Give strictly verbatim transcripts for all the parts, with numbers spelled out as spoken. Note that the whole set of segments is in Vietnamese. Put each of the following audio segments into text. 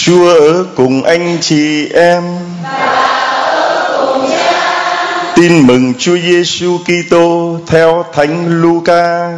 Chúa ở cùng anh chị em. Tin mừng Chúa Giêsu Kitô theo Thánh Luca.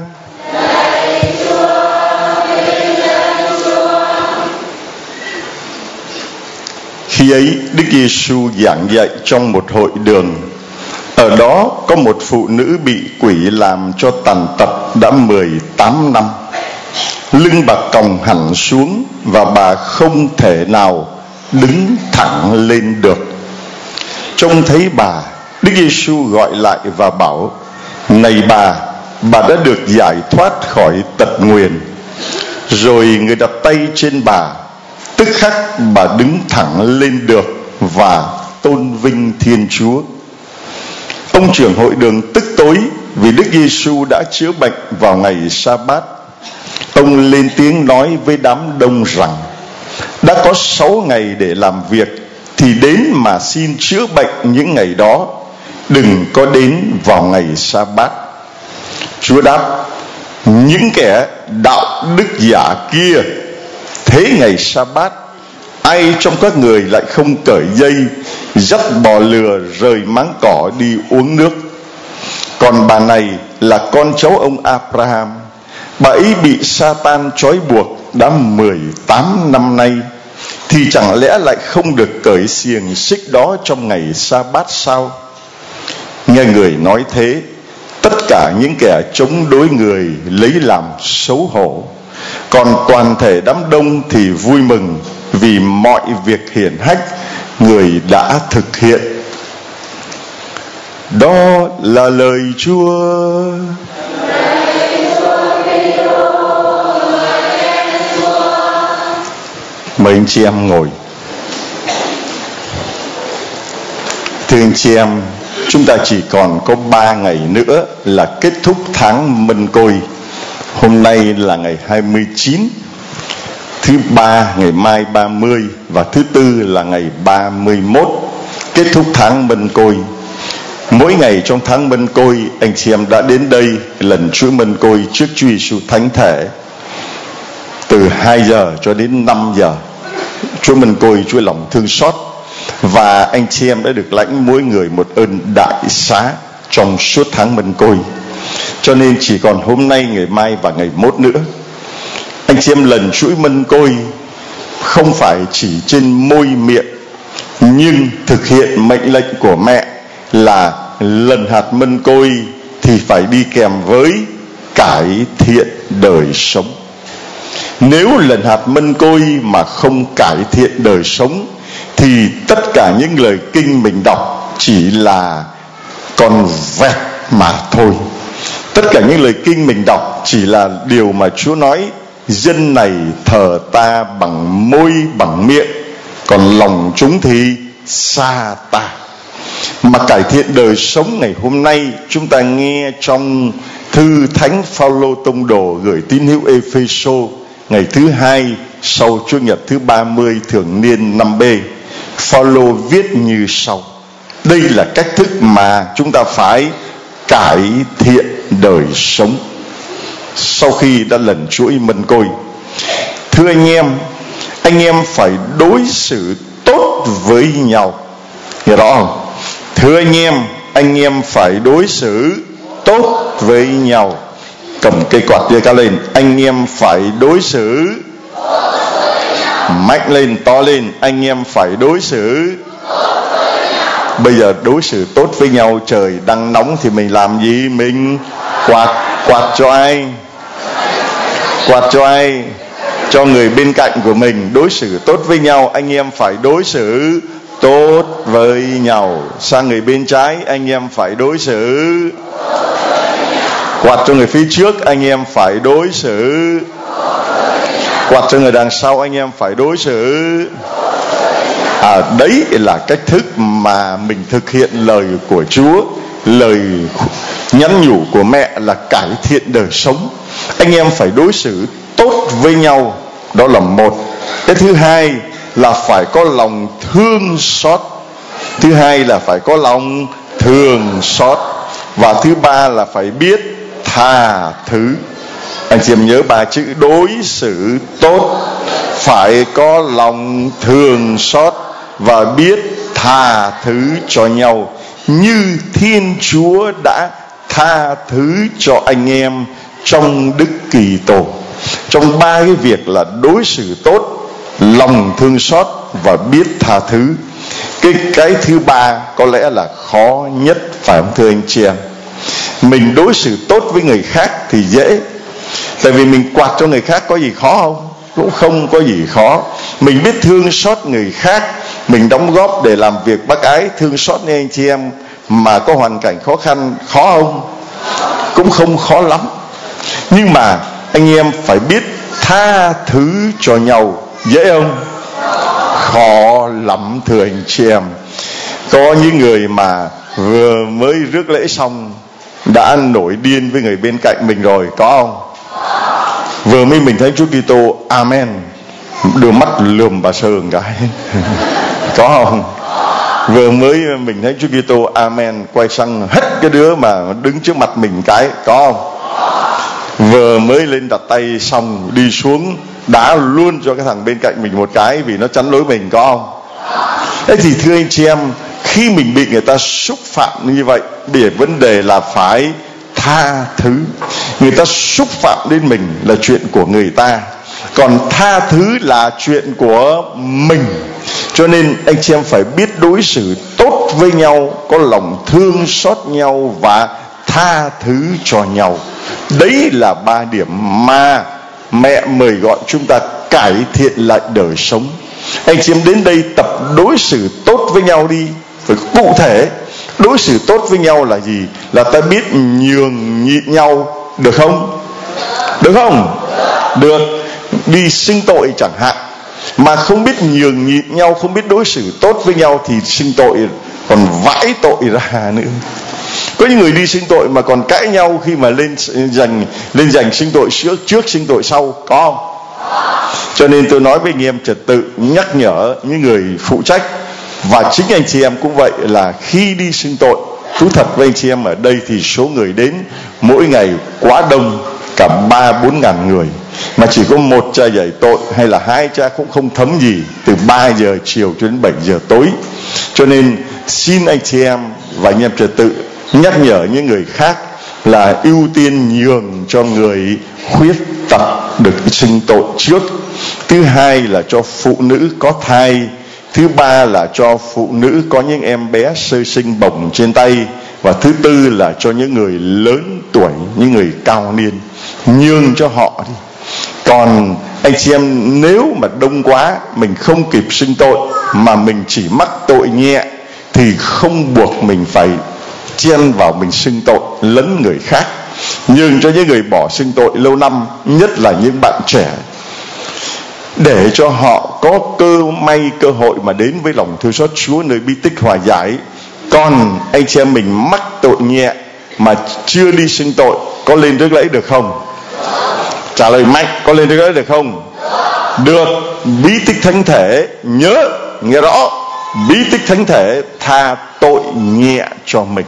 Khi ấy, Đức Giêsu giảng dạy trong một hội đường. Ở đó có một phụ nữ bị quỷ làm cho tàn tật đã mười tám năm. Lưng bà còng hẳn xuống và bà không thể nào đứng thẳng lên được. Trông thấy bà, Đức Giêsu gọi lại và bảo: "Này bà, bà đã được giải thoát khỏi tật nguyền." Rồi người đặt tay trên bà, tức khắc bà đứng thẳng lên được và tôn vinh Thiên Chúa. Ông trưởng hội đường tức tối vì Đức Giêsu đã chữa bệnh vào ngày Sa-bát. Ông lên tiếng nói với đám đông rằng: "Đã có sáu ngày để làm việc, thì đến mà xin chữa bệnh những ngày đó, đừng có đến vào ngày Sa-bát." Chúa đáp: "Những kẻ đạo đức giả kia, thế ngày Sa-bát, ai trong các người lại không cởi dây, dắt bò lừa rời máng cỏ đi uống nước? Còn bà này là con cháu ông Abraham, bà ấy bị Sa-tan trói buộc đã mười tám năm nay, thì chẳng lẽ lại không được cởi xiềng xích đó trong ngày Sa-bát sao?" Nghe người nói thế, tất cả những kẻ chống đối người lấy làm xấu hổ, còn toàn thể đám đông thì vui mừng vì mọi việc hiển hách người đã thực hiện. Đó là lời Chúa. Mời anh chị em ngồi. Thưa anh chị em, chúng ta chỉ còn có ba ngày nữa là kết thúc tháng Mân Côi. Hôm nay là ngày hai mươi chín, thứ ba ngày mai ba mươi, và thứ tư là ngày ba mươi mốt, kết thúc tháng Mân Côi. Mỗi ngày trong tháng Mân Côi, anh chị em đã đến đây lần chuỗi Mân Côi trước Chúa Giêsu Thánh Thể từ hai giờ cho đến năm giờ. Chúa Mân Côi, Chúa lòng thương xót, và anh chị em đã được lãnh mỗi người một ơn đại xá trong suốt tháng Mân Côi. Cho nên chỉ còn hôm nay, ngày mai và ngày mốt nữa. Anh chị em lần chuỗi Mân Côi không phải chỉ trên môi miệng, nhưng thực hiện mệnh lệnh của mẹ là lần hạt Mân Côi thì phải đi kèm với cải thiện đời sống. Nếu lần hạt Mân Côi mà không cải thiện đời sống thì tất cả những lời kinh mình đọc chỉ là con vẹt mà thôi. Tất cả những lời kinh mình đọc chỉ là điều mà Chúa nói: dân này thờ ta bằng môi bằng miệng, còn lòng chúng thì xa ta. Mà cải thiện đời sống ngày hôm nay, chúng ta nghe trong thư Thánh Phaolô Tông Đồ gửi tín hữu Ê-phê-sô ngày thứ hai sau Chủ nhật thứ ba mươi thường niên năm B. Phaolô viết như sau: đây là cách thức mà chúng ta phải cải thiện đời sống sau khi đã lần chuỗi Mân Côi. Thưa anh em, anh em phải đối xử tốt với nhau, hiểu rõ không? Thưa anh em, anh em phải đối xử tốt với nhau. Cầm cây quạt đưa cao lên. Anh em phải đối xử tốt với nhau. Mạnh lên, to lên. Anh em phải đối xử tốt với nhau. Bây giờ đối xử tốt với nhau, trời đang nóng thì mình làm gì? Mình quạt. Quạt cho ai? Quạt cho ai? Cho người bên cạnh của mình. Đối xử tốt với nhau, anh em phải đối xử tốt với nhau. Sang người bên trái, anh em phải đối xử. Quạt cho người phía trước, anh em phải đối xử. Quạt cho người đằng sau, anh em phải đối xử. À, đấy là cách thức mà mình thực hiện lời của Chúa. Lời nhắn nhủ của mẹ là cải thiện đời sống. Anh em phải đối xử tốt với nhau. Đó là một. Cái thứ hai là phải có lòng thương xót. Thứ hai là phải có lòng thương xót. Và thứ ba là phải biết tha thứ. Anh chị em nhớ ba chữ: đối xử tốt, phải có lòng thương xót và biết tha thứ cho nhau, như Thiên Chúa đã tha thứ cho anh em trong Đức Kitô. Trong ba cái việc là đối xử tốt, lòng thương xót và biết tha thứ, cái cái thứ ba có lẽ là khó nhất, phải không thưa anh chị em? Mình đối xử tốt với người khác thì dễ, tại vì mình quạt cho người khác có gì khó không? Cũng không có gì khó. Mình biết thương xót người khác, mình đóng góp để làm việc bác ái, thương xót như anh chị em mà có hoàn cảnh khó khăn, khó không? Cũng không khó lắm. Nhưng mà anh em phải biết tha thứ cho nhau, dễ không? Khó lắm thưa anh chị em. Có những người mà vừa mới rước lễ xong đã nổi điên với người bên cạnh mình rồi, có không? Vừa mới mình thấy Chúa Kitô amen, đưa mắt lườm bà Sơ một cái có không? Vừa mới mình thấy Chúa Kitô amen, quay sang hết cái đứa mà đứng trước mặt mình cái, có không? Vừa mới lên đặt tay xong đi xuống đá luôn cho cái thằng bên cạnh mình một cái vì nó chắn lối mình, có không? Thế thì thưa anh chị em, khi mình bị người ta xúc phạm như vậy, để vấn đề là phải tha thứ. Người ta xúc phạm đến mình là chuyện của người ta, còn tha thứ là chuyện của mình. Cho nên anh chị em phải biết đối xử tốt với nhau, có lòng thương xót nhau và tha thứ cho nhau. Đấy là ba điểm mà mẹ mời gọi chúng ta cải thiện lại đời sống. Anh chị em đến đây tập đối xử tốt với nhau đi, phải cụ thể. Đối xử tốt với nhau là gì? Là ta biết nhường nhịn nhau, được không? Được không? Được. Đi xưng tội chẳng hạn, mà không biết nhường nhịn nhau, không biết đối xử tốt với nhau thì xưng tội còn vãi tội ra nữa. Có những người đi xưng tội mà còn cãi nhau khi mà lên giành lên giành xưng tội trước trước xưng tội sau, có không? Cho nên tôi nói với anh em trật tự, nhắc nhở những người phụ trách và chính anh chị em cũng vậy, là khi đi xưng tội, thú thật với anh chị em ở đây thì số người đến mỗi ngày quá đông, cả ba bốn ngàn người, mà chỉ có một cha giải tội hay là hai cha cũng không thấm gì, từ ba giờ chiều cho đến bảy giờ tối. Cho nên xin anh chị em và anh em trật tự nhắc nhở những người khác là ưu tiên nhường cho người khuyết tật được xưng tội trước. Thứ hai là cho phụ nữ có thai. Thứ ba là cho phụ nữ có những em bé sơ sinh bồng trên tay. Và thứ tư là cho những người lớn tuổi, những người cao niên, nhường cho họ đi. Còn anh chị em nếu mà đông quá, mình không kịp xưng tội mà mình chỉ mắc tội nhẹ thì không buộc mình phải chen vào mình xưng tội lấn người khác. Nhường cho những người bỏ xưng tội lâu năm, nhất là những bạn trẻ, để cho họ có cơ may cơ hội mà đến với lòng thương xót Chúa nơi bí tích hòa giải. Còn anh chị em mình mắc tội nhẹ mà chưa đi xưng tội, có lên rước lễ được không? Trả lời mạnh, có lên rước lễ được không? Được. Bí tích thánh thể, nhớ nghe rõ, bí tích thánh thể tha tội nhẹ cho mình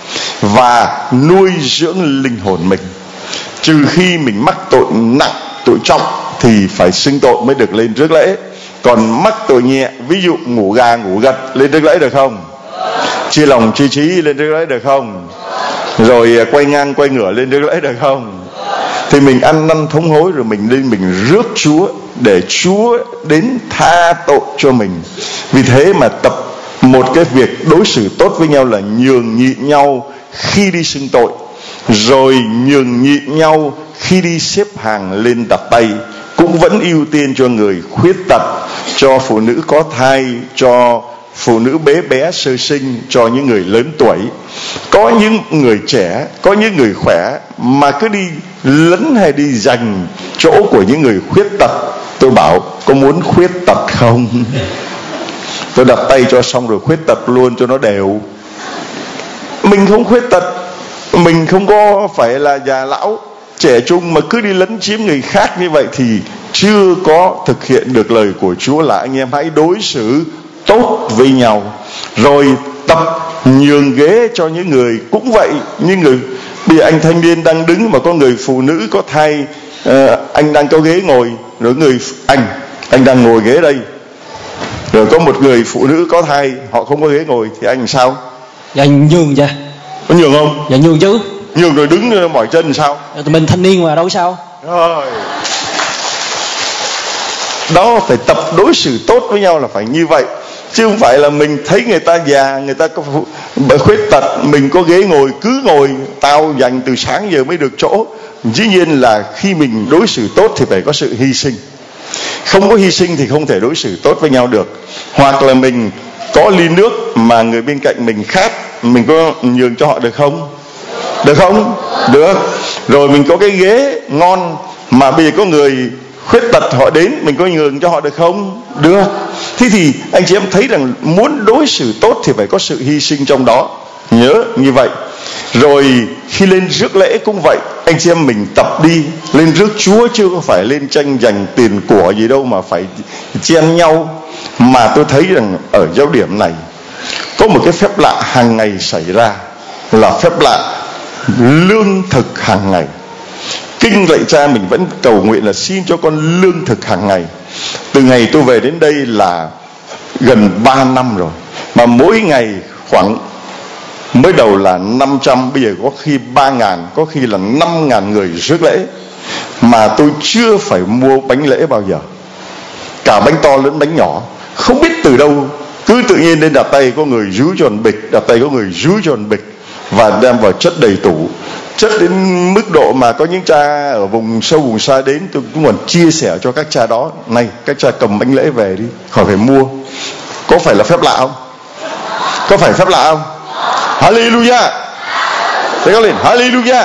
và nuôi dưỡng linh hồn mình. Trừ khi mình mắc tội nặng, tội trọng thì phải xưng tội mới được lên rước lễ. Còn mắc tội nhẹ, ví dụ ngủ gà ngủ gật, lên rước lễ được không? Chia lòng chia trí lên rước lễ được không? Rồi quay ngang quay ngửa lên rước lễ được không? Thì mình ăn năn thống hối rồi mình lên mình rước Chúa, để Chúa đến tha tội cho mình. Vì thế mà tập một cái việc đối xử tốt với nhau là nhường nhịn nhau khi đi xưng tội, rồi nhường nhịn nhau khi đi xếp hàng lên đặt tay. Cũng vẫn ưu tiên cho người khuyết tật, cho phụ nữ có thai, cho phụ nữ bé bé sơ sinh, cho những người lớn tuổi. Có những người trẻ, có những người khỏe mà cứ đi lấn hay đi giành chỗ của những người khuyết tật. Tôi bảo có muốn khuyết tật không? Tôi đặt tay cho xong rồi khuyết tật luôn cho nó đều. Mình không khuyết tật, mình không có phải là già lão trẻ trung mà cứ đi lấn chiếm người khác như vậy thì chưa có thực hiện được lời của Chúa là anh em hãy đối xử tốt với nhau. Rồi tập nhường ghế cho những người cũng vậy. Những người bây giờ anh thanh niên đang đứng mà có người phụ nữ có thai, uh, anh đang có ghế ngồi, rồi người anh Anh đang ngồi ghế đây, rồi có một người phụ nữ có thai, họ không có ghế ngồi thì anh sao? Dạ nhường dạ. Có nhường không? Dạ nhường chứ. Nhường rồi đứng mỏi chân sao? Dạ, mình thanh niên mà đâu sao. Rồi. Đó, phải tập đối xử tốt với nhau là phải như vậy. Chứ không phải là mình thấy người ta già, người ta có khuyết tật, mình có ghế ngồi cứ ngồi, tao dành từ sáng giờ mới được chỗ. Dĩ nhiên là khi mình đối xử tốt thì phải có sự hy sinh. Không có hy sinh thì không thể đối xử tốt với nhau được. Hoặc là mình có ly nước mà người bên cạnh mình khát, mình có nhường cho họ được không? Được không? Được. Rồi mình có cái ghế ngon mà bây giờ có người khuyết tật họ đến, mình có nhường cho họ được không? Được. Thế thì anh chị em thấy rằng muốn đối xử tốt thì phải có sự hy sinh trong đó. Nhớ như vậy. Rồi khi lên rước lễ cũng vậy, anh chị em mình tập đi. Lên rước Chúa chứ không phải lên tranh giành tiền của gì đâu mà phải chen nhau. Mà tôi thấy rằng ở giáo điểm này có một cái phép lạ hàng ngày xảy ra, là phép lạ lương thực hàng ngày. Kinh lạy Cha mình vẫn cầu nguyện là xin cho con lương thực hàng ngày. Từ ngày tôi về đến đây là gần ba năm rồi, mà mỗi ngày khoảng mới đầu là năm trăm, bây giờ có khi ba ngàn, có khi là năm ngàn người rước lễ. Mà tôi chưa phải mua bánh lễ bao giờ, cả bánh to lẫn bánh nhỏ, không biết từ đâu. Cứ tự nhiên lên đặt tay có người rúi cho một bịch, đặt tay có người rúi cho một bịch, và đem vào chất đầy tủ. Chất đến mức độ mà có những cha ở vùng sâu vùng xa đến, tôi cũng còn chia sẻ cho các cha đó: này, các cha cầm bánh lễ về đi, khỏi phải mua. Có phải là phép lạ không? Có phải phép lạ không? Hallelujah. Thế các lên Hallelujah.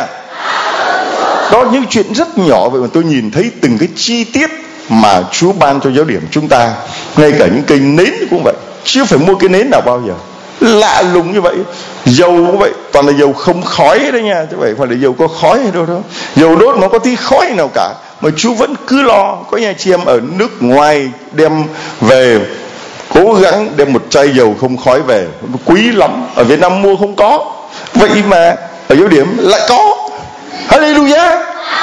Đó, những chuyện rất nhỏ vậy mà tôi nhìn thấy từng cái chi tiết mà Chúa ban cho giáo điểm chúng ta. Ngay cả những cây nến cũng vậy, chưa phải mua cái nến nào bao giờ. Lạ lùng như vậy. Dầu cũng vậy, toàn là dầu không khói đấy nha, chứ phải là dầu có khói hay đâu đâu. Dầu đốt mà có tí khói nào cả, mà Chúa vẫn cứ lo. Có nhà chị em ở nước ngoài đem về, cố gắng đem một chai dầu không khói về, quý lắm. Ở Việt Nam mua không có, vậy mà ở giáo điểm lại có. Hallelujah.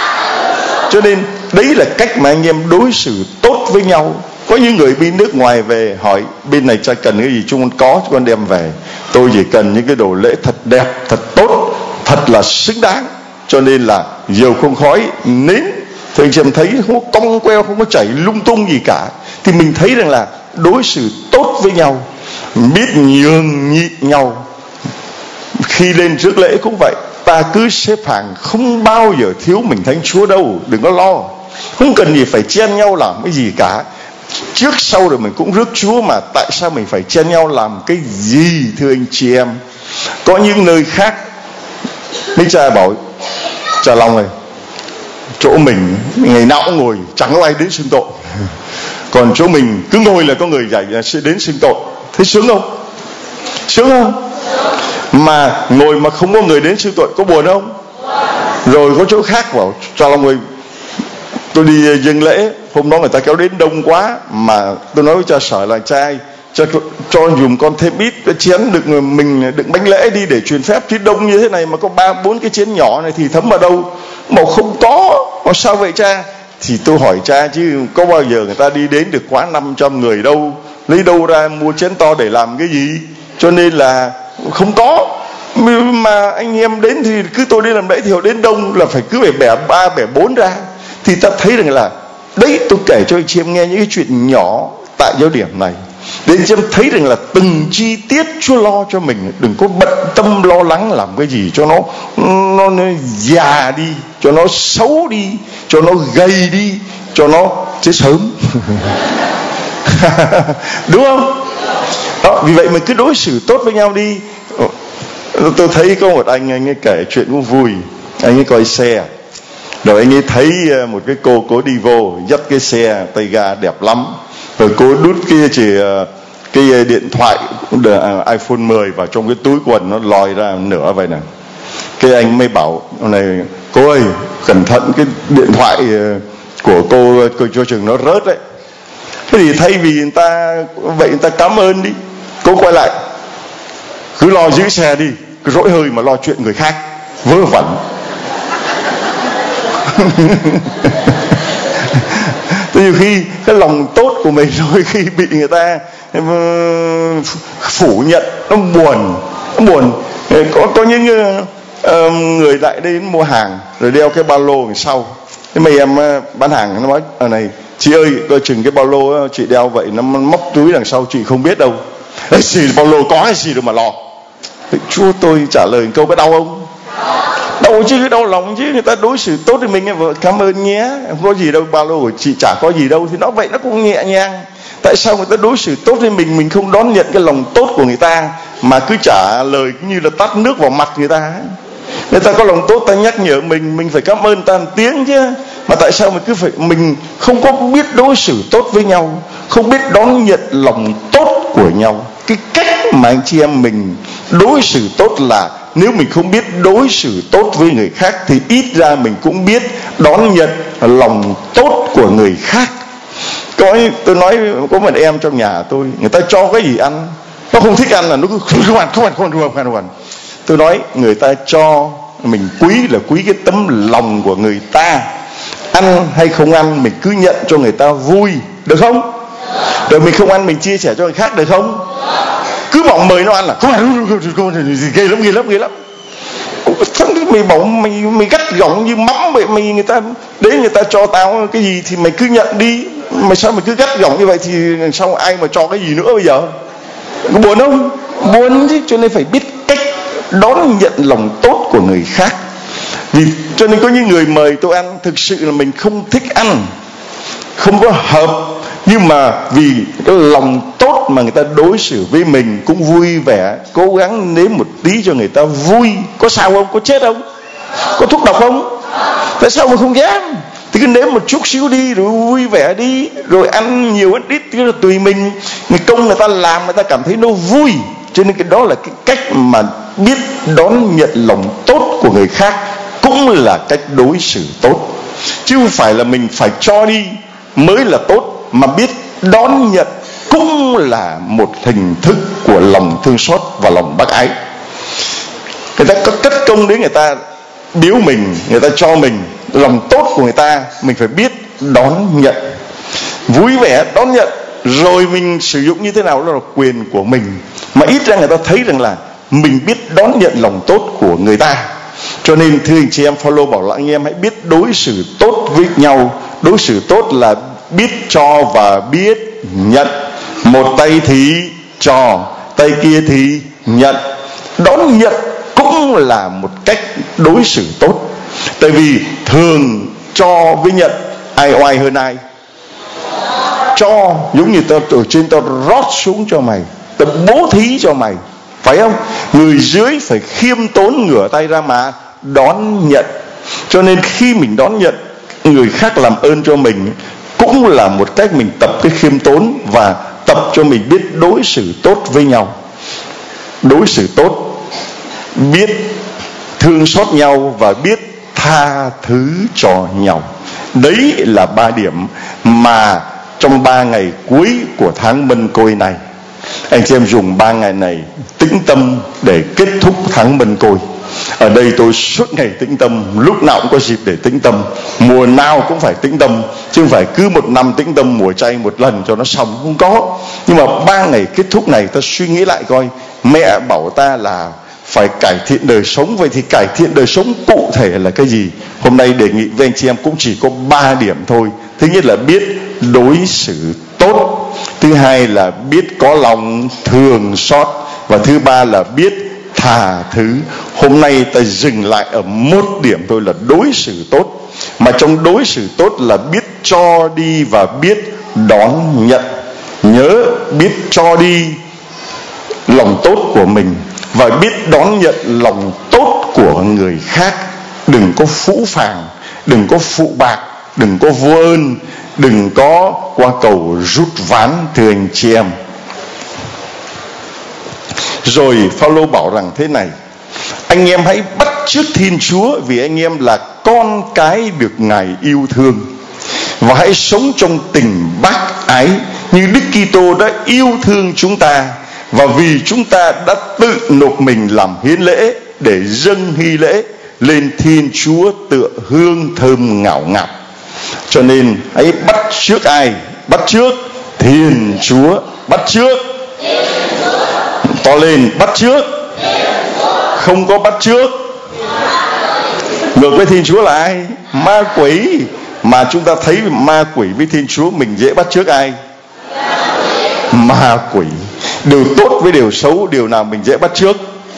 Cho nên đấy là cách mà anh em đối xử tốt với nhau. Có những người bên nước ngoài về hỏi bên này cha cần cái gì, chúng con có, chúng con đem về. Tôi chỉ cần những cái đồ lễ thật đẹp, thật tốt, thật là xứng đáng. Cho nên là dầu không khói, nến thì anh chị em thấy không có cong queo, không có chảy lung tung gì cả. Thì mình thấy rằng là đối xử tốt với nhau, biết nhường nhịn nhau. Khi lên rước lễ cũng vậy, ta cứ xếp hàng, không bao giờ thiếu mình thánh Chúa đâu, đừng có lo. Không cần gì phải chen nhau làm cái gì cả. Trước sau rồi mình cũng rước Chúa mà, tại sao mình phải chen nhau làm cái gì thưa anh chị em? Có những nơi khác mấy cha bảo: Cha Long ơi, chỗ mình ngày nào cũng ngồi, chẳng có ai đến xưng tội. Còn chỗ mình cứ ngồi là có người dạy sẽ đến xưng tội. Thấy sướng không? Sướng không? Mà ngồi mà không có người đến xưng tội có buồn không? Rồi có chỗ khác bảo: Cha Long ơi, tôi đi dâng lễ, hôm đó người ta kéo đến đông quá, mà tôi nói với cha Sở là: cha ơi, cho, cho dùm con thêm ít cái chén đựng mình đựng bánh lễ đi để truyền phép, chứ đông như thế này mà có ba bốn cái chén nhỏ này thì thấm vào đâu. Bảo không có. Bảo sao vậy cha? Thì tôi hỏi cha chứ có bao giờ người ta đi đến được quá năm trăm người đâu, lấy đâu ra mua chén to để làm cái gì? Cho nên là không có. Mà anh em đến thì cứ tôi đi làm lễ thì họ đến đông là phải cứ phải bẻ ba bẻ bốn ra. Thì ta thấy rằng là đấy, tôi kể cho anh chị em nghe những cái chuyện nhỏ tại giáo điểm này để anh chị em thấy rằng là từng chi tiết Chúa lo cho mình. Đừng có bận tâm lo lắng làm cái gì cho nó nó, nó già đi, cho nó xấu đi, cho nó gầy đi, cho nó chết sớm. Đúng không? Đó, vì vậy mình cứ đối xử tốt với nhau đi. Tôi thấy có một anh anh ấy kể chuyện cũng vui. Anh ấy coi xe, rồi anh ấy thấy một cái cô cố đi vô, dắt cái xe tay ga đẹp lắm, rồi cô đút cái chỉ cái điện thoại iPhone mười vào trong cái túi quần, nó lòi ra nửa vậy nè. Cái anh mới bảo này: cô ơi, cẩn thận cái điện thoại của cô, cô cho chừng nó rớt đấy. Thế thì thay vì người ta vậy, người ta cảm ơn đi. Cô quay lại: cứ lo giữ xe đi, cứ rỗi hơi mà lo chuyện người khác, vớ vẩn. Nhiều khi cái lòng tốt của mình đôi khi bị người ta phủ nhận, nó buồn, nó buồn. Có có những uh, người lại đến mua hàng rồi đeo cái ba lô đằng sau. Thế mấy em uh, bán hàng nó nói ở này, chị ơi, coi chừng cái ba lô chị đeo vậy nó móc túi đằng sau chị không biết đâu. Ê, gì ba lô có cái gì đâu mà lo. Thế Chúa tôi trả lời câu có đau không? Đau chứ, đau lòng chứ. Người ta đối xử tốt thì mình cảm ơn nhé, không có gì đâu, ba lô của chị chả có gì đâu. Thì nó vậy nó cũng nhẹ nhàng. Tại sao người ta đối xử tốt với mình, mình không đón nhận cái lòng tốt của người ta mà cứ trả lời như là tát nước vào mặt người ta? Người ta có lòng tốt, ta nhắc nhở mình, mình phải cảm ơn ta một tiếng chứ. Mà tại sao mình cứ phải, mình không có biết đối xử tốt với nhau, không biết đón nhận lòng tốt của nhau. Cái cách mà anh chị em mình đối xử tốt là, nếu mình không biết đối xử tốt với người khác thì ít ra mình cũng biết đón nhận lòng tốt của người khác. Có, tôi nói có một em trong nhà tôi, người ta cho cái gì ăn, nó không thích ăn là nó cứ không ăn, không ăn, không ăn, không ăn, không ăn. Tôi nói người ta cho mình quý là quý cái tấm lòng của người ta. Ăn hay không ăn mình cứ nhận cho người ta vui, được không? Rồi mình không ăn mình chia sẻ cho người khác, được không? Cứ bảo mời nó ăn là không ăn, ghê lắm, ghê lắm, ghê lắm. Mày bảo mày mày gắt gỏng như mắm vậy, mày người ta đến người ta cho tao cái gì thì mày cứ nhận đi. Mày sao mày cứ gắt gỏng như vậy thì sau ai mà cho cái gì nữa bây giờ? Buồn không? Buồn chứ. Cho nên phải biết cách đón nhận lòng tốt của người khác. Vì cho nên có những người mời tôi ăn, thực sự là mình không thích ăn, không có hợp, nhưng mà vì cái lòng tốt mà người ta đối xử với mình cũng vui vẻ, cố gắng nếm một tí cho người ta vui. Có sao không? Có chết không? Có thuốc độc không? Tại sao mà không dám? Thì cứ nếm một chút xíu đi, rồi vui vẻ đi, rồi ăn nhiều ăn ít thì là tùy mình. Người công người ta làm, người ta cảm thấy nó vui. Cho nên cái đó là cái cách mà biết đón nhận lòng tốt của người khác, cũng là cách đối xử tốt. Chứ không phải là mình phải cho đi mới là tốt, mà biết đón nhận cũng là một hình thức của lòng thương xót và lòng bác ái. Người ta có cất công đến, người ta biếu mình, người ta cho mình lòng tốt của người ta, mình phải biết đón nhận, vui vẻ đón nhận. Rồi mình sử dụng như thế nào đó là quyền của mình, mà ít ra người ta thấy rằng là mình biết đón nhận lòng tốt của người ta. Cho nên thưa anh chị em, Phaolô bảo là anh em hãy biết đối xử tốt với nhau. Đối xử tốt là biết cho và biết nhận. Một tay thì cho, tay kia thì nhận. Đón nhận cũng là một cách đối xử tốt. Tại vì thường cho với nhận, ai oai hơn ai? Cho giống như tao từ trên tao rót xuống cho mày, tao bố thí cho mày, phải không? Người dưới phải khiêm tốn, ngửa tay ra mà đón nhận. Cho nên khi mình đón nhận người khác làm ơn cho mình, cũng là một cách mình tập cái khiêm tốn và tập cho mình biết đối xử tốt với nhau. Đối xử tốt, biết thương xót nhau và biết tha thứ cho nhau. Đấy là ba điểm mà trong ba ngày cuối của tháng Mân Côi này, anh chị em dùng ba ngày này tĩnh tâm để kết thúc tháng Mân Côi. Ở đây tôi suốt ngày tĩnh tâm, lúc nào cũng có dịp để tĩnh tâm, mùa nào cũng phải tĩnh tâm, chứ không phải cứ một năm tĩnh tâm mùa chay một lần cho nó xong, không có. Nhưng mà ba ngày kết thúc này ta suy nghĩ lại coi, mẹ bảo ta là phải cải thiện đời sống, vậy thì cải thiện đời sống cụ thể là cái gì? Hôm nay đề nghị với anh chị em cũng chỉ có ba điểm thôi. Thứ nhất là biết đối xử tốt, thứ hai là biết có lòng thương xót, và thứ ba là biết tha thứ. Hôm nay ta dừng lại ở một điểm thôi là đối xử tốt. Mà trong đối xử tốt là biết cho đi và biết đón nhận. Nhớ biết cho đi lòng tốt của mình và biết đón nhận lòng tốt của người khác. Đừng có phũ phàng, đừng có phụ bạc, đừng có vô ơn, đừng có qua cầu rút ván, thưa anh chị em. Rồi Phaolô bảo rằng thế này: anh em hãy bắt chước Thiên Chúa, vì anh em là con cái được Ngài yêu thương, và hãy sống trong tình bác ái như Đức Kitô đã yêu thương chúng ta, và vì chúng ta đã tự nộp mình làm hiến lễ để dâng hy lễ lên Thiên Chúa tựa hương thơm ngào ngạt. Cho nên hãy bắt chước ai? Bắt chước Thiên Chúa. Bắt chước to lên, bắt chước, không có bắt chước ngược với Thiên Chúa là ai? Ma quỷ. Mà chúng ta thấy ma quỷ với Thiên Chúa, mình dễ bắt chước ai? Ma quỷ. Điều tốt với điều xấu, điều nào mình dễ bắt chước?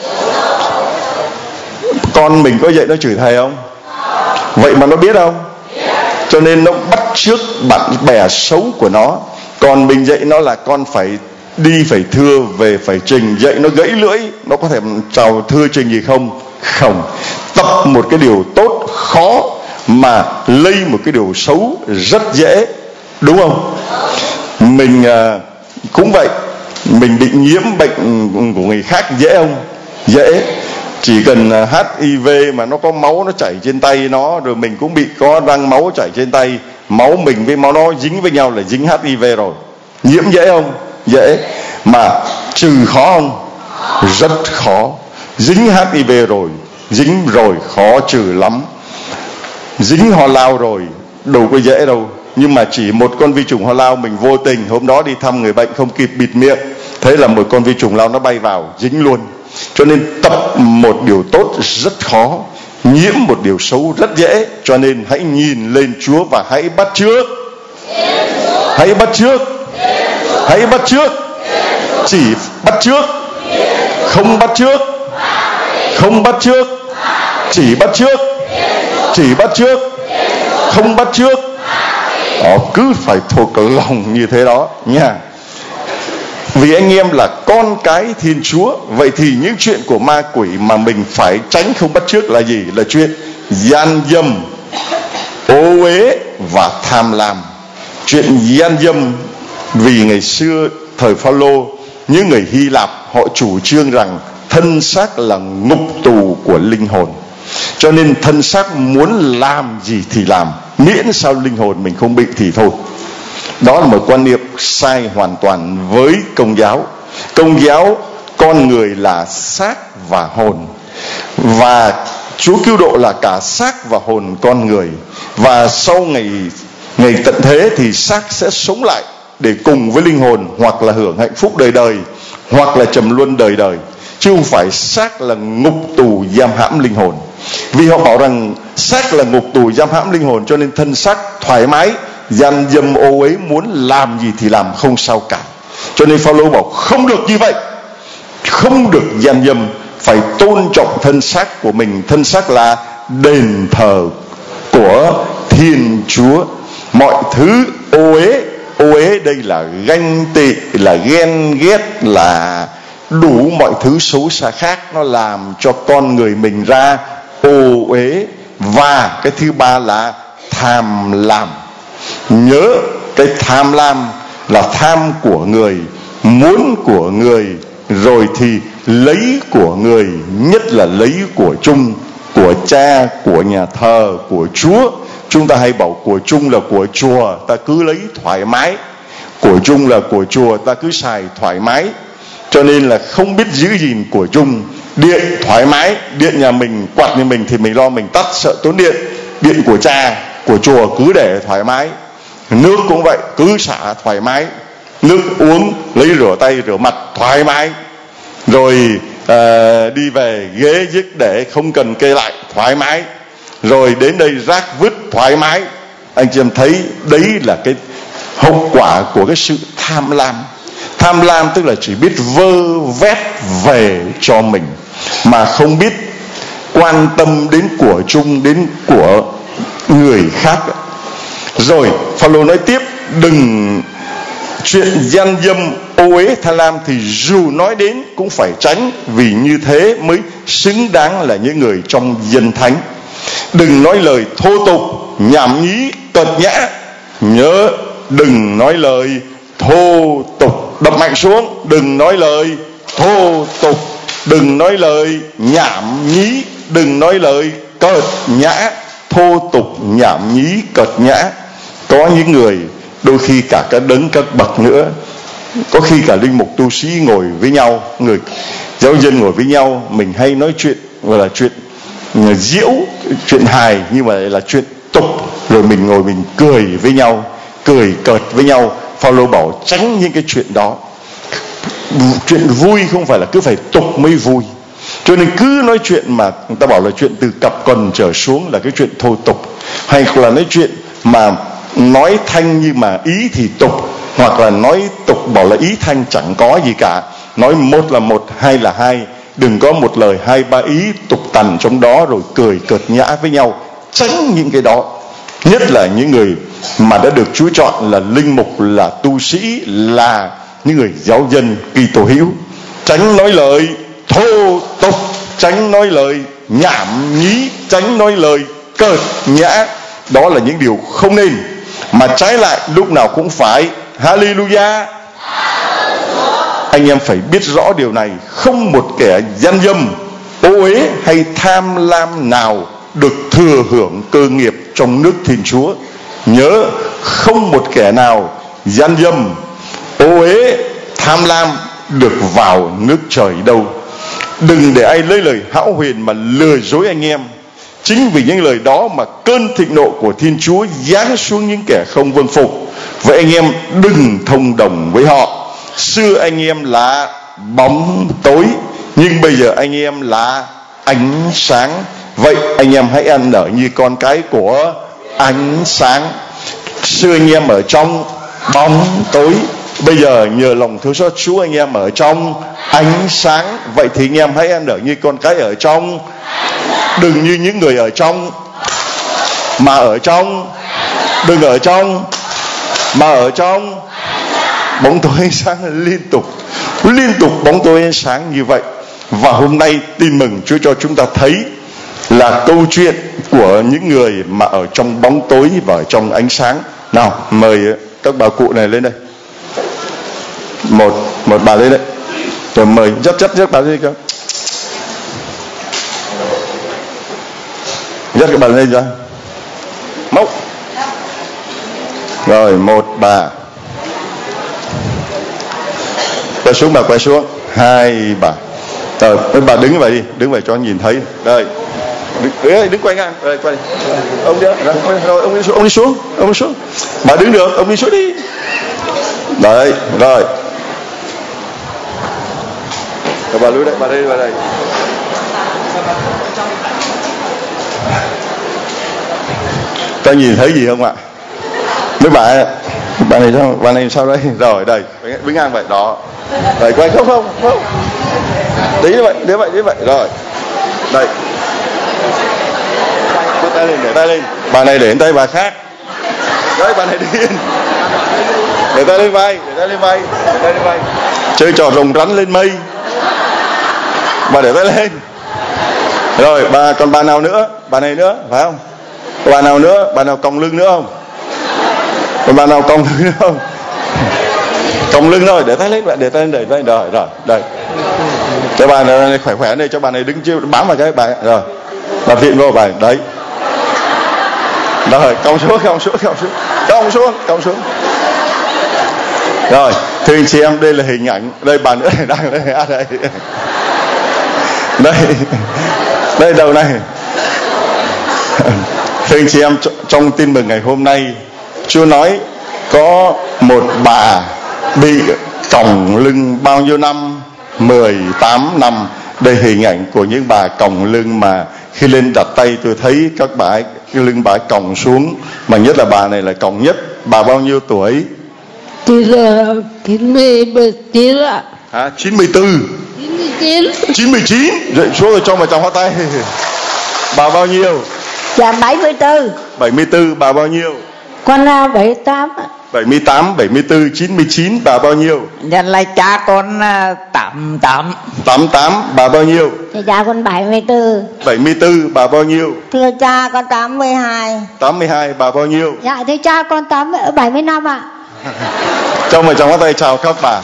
Con mình có dạy nó chửi thầy không? Vậy mà nó biết không? Cho nên nó bắt chước bạn bè xấu của nó. Còn mình dạy nó là con phải đi, phải thưa, về phải trình. Dạy nó gãy lưỡi, nó có thể chào thưa trình gì không? Không. Tập một cái điều tốt khó, mà lây một cái điều xấu rất dễ, đúng không? Mình uh, cũng vậy. Mình bị nhiễm bệnh của người khác dễ không? Dễ. Chỉ cần hát i vê mà nó có máu nó chảy trên tay nó, rồi mình cũng bị có răng máu chảy trên tay, máu mình với máu nó dính với nhau là dính hát i vê rồi. Nhiễm dễ không? Dễ. Mà trừ khó không? Rất khó. Dính hát i vê rồi, dính rồi khó trừ lắm. Dính ho lao rồi đâu có dễ đâu. Nhưng mà chỉ một con vi trùng ho lao, mình vô tình hôm đó đi thăm người bệnh không kịp bịt miệng, thế là một con vi trùng lao nó bay vào, dính luôn. Cho nên tập một điều tốt rất khó, nhiễm một điều xấu rất dễ. Cho nên hãy nhìn lên Chúa và hãy bắt chước. Hãy bắt chước. Hãy bắt chước. Chỉ bắt chước, không bắt chước. Không bắt chước. Chỉ bắt chước. Chỉ bắt chước, không bắt chước. Đó, cứ phải thuộc lòng như thế đó nha. Vì anh em là con cái Thiên Chúa, vậy thì những chuyện của ma quỷ mà mình phải tránh không bắt chước là gì? Là chuyện gian dâm, ô uế và tham lam. Chuyện gian dâm, vì ngày xưa thời Phao-lô, những người Hy Lạp họ chủ trương rằng thân xác là ngục tù của linh hồn. Cho nên thân xác muốn làm gì thì làm, miễn sao linh hồn mình không bị thì thôi. Đó là một quan niệm sai hoàn toàn với Công giáo. Công giáo con người là xác và hồn, và Chúa cứu độ là cả xác và hồn con người. Và sau ngày ngày tận thế thì xác sẽ sống lại để cùng với linh hồn, hoặc là hưởng hạnh phúc đời đời, hoặc là trầm luân đời đời, chứ không phải xác là ngục tù giam hãm linh hồn. Vì họ bảo rằng xác là ngục tù giam hãm linh hồn, cho nên thân xác thoải mái, gian dâm ô uế, muốn làm gì thì làm, không sao cả. Cho nên Phao-lô bảo không được như vậy, không được gian dâm, phải tôn trọng thân xác của mình. Thân xác là đền thờ của Thiên Chúa. Mọi thứ ô uế, ô uế đây là ganh tị, là ghen ghét, là đủ mọi thứ xấu xa khác, nó làm cho con người mình ra ô uế. Và cái thứ ba là tham lam. Nhớ, cái tham lam là tham của người, muốn của người, rồi thì lấy của người, nhất là lấy của chung, của cha, của nhà thờ, của Chúa. Chúng ta hay bảo của chung là của chùa, ta cứ lấy thoải mái. Của chung là của chùa, ta cứ xài thoải mái. Cho nên là không biết giữ gìn của chung. Điện thoải mái, điện nhà mình, quạt nhà mình thì mình lo mình tắt, sợ tốn điện. Điện của cha, của chùa cứ để thoải mái. Nước cũng vậy, cứ xả thoải mái. Nước uống, lấy rửa tay, rửa mặt thoải mái. Rồi à, đi về ghế dứt để không cần kê lại, thoải mái. Rồi đến đây rác vứt thoải mái. Anh chị em thấy đấy là cái hậu quả của cái sự tham lam. Tham lam tức là chỉ biết vơ vét về cho mình, mà không biết quan tâm đến của chung, đến của người khác. Rồi Phao-lô nói tiếp, đừng chuyện gian dâm, ô uế, tham lam thì dù nói đến cũng phải tránh, vì như thế mới xứng đáng là những người trong dân thánh. Đừng nói lời thô tục, nhảm nhí, cợt nhã. Nhớ, đừng nói lời thô tục. Đập mạnh xuống, đừng nói lời thô tục, đừng nói lời nhảm nhí, đừng nói lời cợt nhã. Thô tục, nhảm nhí, cợt nhã. Có những người đôi khi cả các đấng các bậc nữa, có khi cả linh mục tu sĩ ngồi với nhau, người giáo dân ngồi với nhau, mình hay nói chuyện gọi là chuyện diễu, chuyện hài, nhưng mà lại là chuyện tục, rồi mình ngồi mình cười với nhau, cười cợt với nhau. Phaolô bảo tránh những cái chuyện đó. Chuyện vui không phải là cứ phải tục mới vui. Cho nên cứ nói chuyện mà người ta bảo là chuyện từ cặp quần trở xuống là cái chuyện thô tục, hay là nói chuyện mà nói thanh nhưng mà ý thì tục, hoặc là nói tục bảo là ý thanh chẳng có gì cả. Nói một là một, hai là hai, đừng có một lời hai ba ý tục tằn trong đó rồi cười cợt nhã với nhau. Tránh những cái đó, nhất là những người mà đã được Chúa chọn là linh mục, là tu sĩ, là những người giáo dân Kitô hữu. Tránh nói lời thô tục, tránh nói lời nhảm nhí, tránh nói lời cợt nhã. Đó là những điều không nên. Mà trái lại lúc nào cũng phải Hallelujah. Anh em phải biết rõ điều này. Không một kẻ gian dâm, ô uế hay tham lam nào được thừa hưởng cơ nghiệp trong nước Thiên Chúa. Nhớ, không một kẻ nào gian dâm, ô uế, tham lam được vào nước trời đâu. Đừng để ai lấy lời hão huyền mà lừa dối anh em. Chính vì những lời đó mà cơn thịnh nộ của Thiên Chúa giáng xuống những kẻ không vâng phục. Vậy anh em đừng thông đồng với họ. Xưa anh em là bóng tối, nhưng bây giờ anh em là ánh sáng. Vậy anh em hãy ăn ở như con cái của ánh sáng. Xưa anh em ở trong bóng tối, bây giờ nhờ lòng thương xót Chúa anh em ở trong ánh sáng. Vậy thì anh em hãy ăn ở như con cái ở trong, đừng như những người ở trong mà ở trong, đừng ở trong mà ở trong bóng tối ánh sáng liên tục, liên tục bóng tối ánh sáng như vậy. Và hôm nay tin mừng Chúa cho chúng ta thấy là câu chuyện của những người mà ở trong bóng tối và ở trong ánh sáng. Nào, mời các bà cụ này lên đây. Một, một bà lên đây. Rồi mời, dắt dắt dắt bà lên cơ. Dắt các bà lên ra. Mốc. Rồi, một bà. Quay xuống bà, quay xuống. Hai bà. Rồi, bà đứng vậy đi, đứng vậy cho anh nhìn thấy. Đây. Đứng, đứng quay ngang, rồi quay đi. Ông đi, rồi ông đi xuống, ông đi xuống, ông đi xuống. Bà đứng được, ông đi xuống đi. Đấy, rồi. Rồi bà lui đây, bà đây, bà đây. Ta nhìn thấy gì không ạ? Mấy bà, bà này sao, bà này sao đây? Rồi đây, đứng ngang vậy đó. Rồi quay không không không. Đấy như vậy, đấy vậy, đấy vậy. Rồi. Đây. Đưa tay lên, để tay lên. Bà này để tay bà khác. Đấy, bà này đi yên. Để tay lên vai, để tay lên vai, để tay lên vai. Chơi trò rồng rắn lên mây. Bà để tay lên. Rồi, bà còn bà nào nữa? Bà này nữa, phải không? Bà nào nữa? Bà nào còng lưng nữa không? Còn bà nào còng lưng nữa không? Còng lưng rồi, để tay lên, để tay lên, để tay rồi, rồi, đây. Cho bà này khỏe khỏe đây, cho bà này đứng chiêu bám vào cái bà rồi. Bà viện vô bà đấy. Rồi, cong xuống, cong xuống, cong xuống, cong xuống, cong xuống. Rồi, thưa anh chị em, đây là hình ảnh. Đây bà nữa này đang đây, à đây. Đây, đây đầu này. Thưa anh chị em, trong tin mừng ngày hôm nay, Chúa nói có một bà bị còng lưng bao nhiêu năm? mười tám năm. Đây hình ảnh của những bà còng lưng mà khi lên đặt tay tôi thấy các bà ấy, cái lưng bà ấy còng xuống, mà nhất là bà này là còng nhất. Bà bao nhiêu tuổi? chín mươi chín ạ. Hả? chín mươi tư. chín mươi chín. chín mươi chín. Rồi xuống rồi cho vào trong hoa tay. Bà bao nhiêu? Dạ bảy mươi tư. bảy mươi tư. Bà bao nhiêu? Con là bảy mươi tám. bảy mươi tám, bảy mươi tư, chín mươi chín. Bà bao nhiêu? Dạ là cha con tám mươi tám. tám mươi tám. Bà bao nhiêu? Thì cha con bảy mươi tư. bảy mươi tư. Bà bao nhiêu? Thưa cha con tám mươi hai. tám mươi hai. Bà bao nhiêu? Dạ thưa cha con tám mươi, bảy mươi năm ạ. Cho mời trong các tay chào các bà.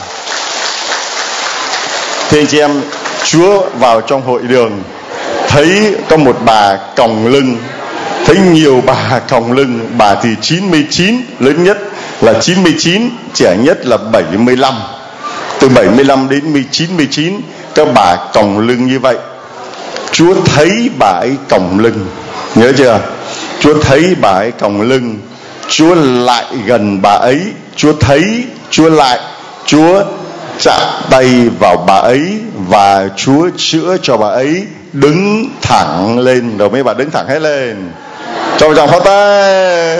Thì anh chị em, Chúa vào trong hội đường thấy có một bà còng lưng, thấy nhiều bà còng lưng. Bà thì chín mươi chín, lớn nhất là chín mươi chín, trẻ nhất là bảy mươi lăm. Từ bảy mươi lăm đến chín mươi chín, các bà còng lưng như vậy. Chúa thấy bà ấy còng lưng, nhớ chưa? Chúa thấy bà ấy còng lưng, Chúa lại gần bà ấy. Chúa thấy, Chúa lại, Chúa chạm tay vào bà ấy và Chúa chữa cho bà ấy đứng thẳng lên. Rồi mấy bà đứng thẳng hết lên. Cho một tràng pháo tay.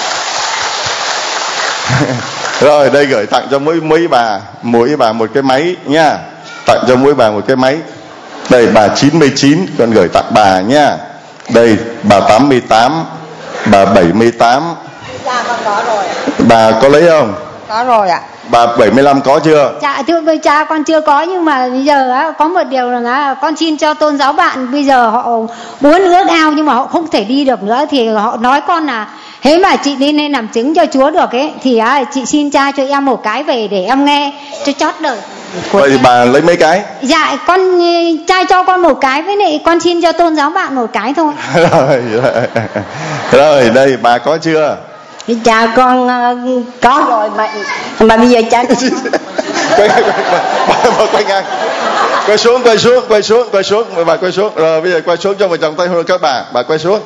Rồi đây gửi tặng cho mỗi mỗi bà, mỗi bà một cái máy nha. Tặng cho mỗi bà một cái máy. Đây bà chín mươi chín con gửi tặng bà nha. Đây bà tám mươi tám, bà bảy mươi tám. Dạ con có rồi. Bà có lấy không? Có rồi ạ. Bà bảy mươi lăm có chưa? Dạ thưa với cha con chưa có, nhưng mà bây giờ á, có một điều là con xin cho tôn giáo bạn bây giờ họ muốn ước ao nhưng mà họ không thể đi được nữa, thì họ nói con là thế mà chị đi nên làm chứng cho Chúa được ấy, thì á, chị xin cha cho em một cái về để em nghe cho chót đời. Vậy thì bà lấy mấy cái? Dạ con cha cho con một cái, với lại con xin cho tôn giáo bạn một cái thôi. Rồi, rồi. Rồi đây bà có chưa? Cha con uh, có rồi mà mà bây giờ cha quay quay bà quay ngang, quay xuống quay xuống quay xuống quay xuống bà quay xuống. Rồi bây giờ quay xuống cho một vòng tay hôn các bà. Bà quay xuống.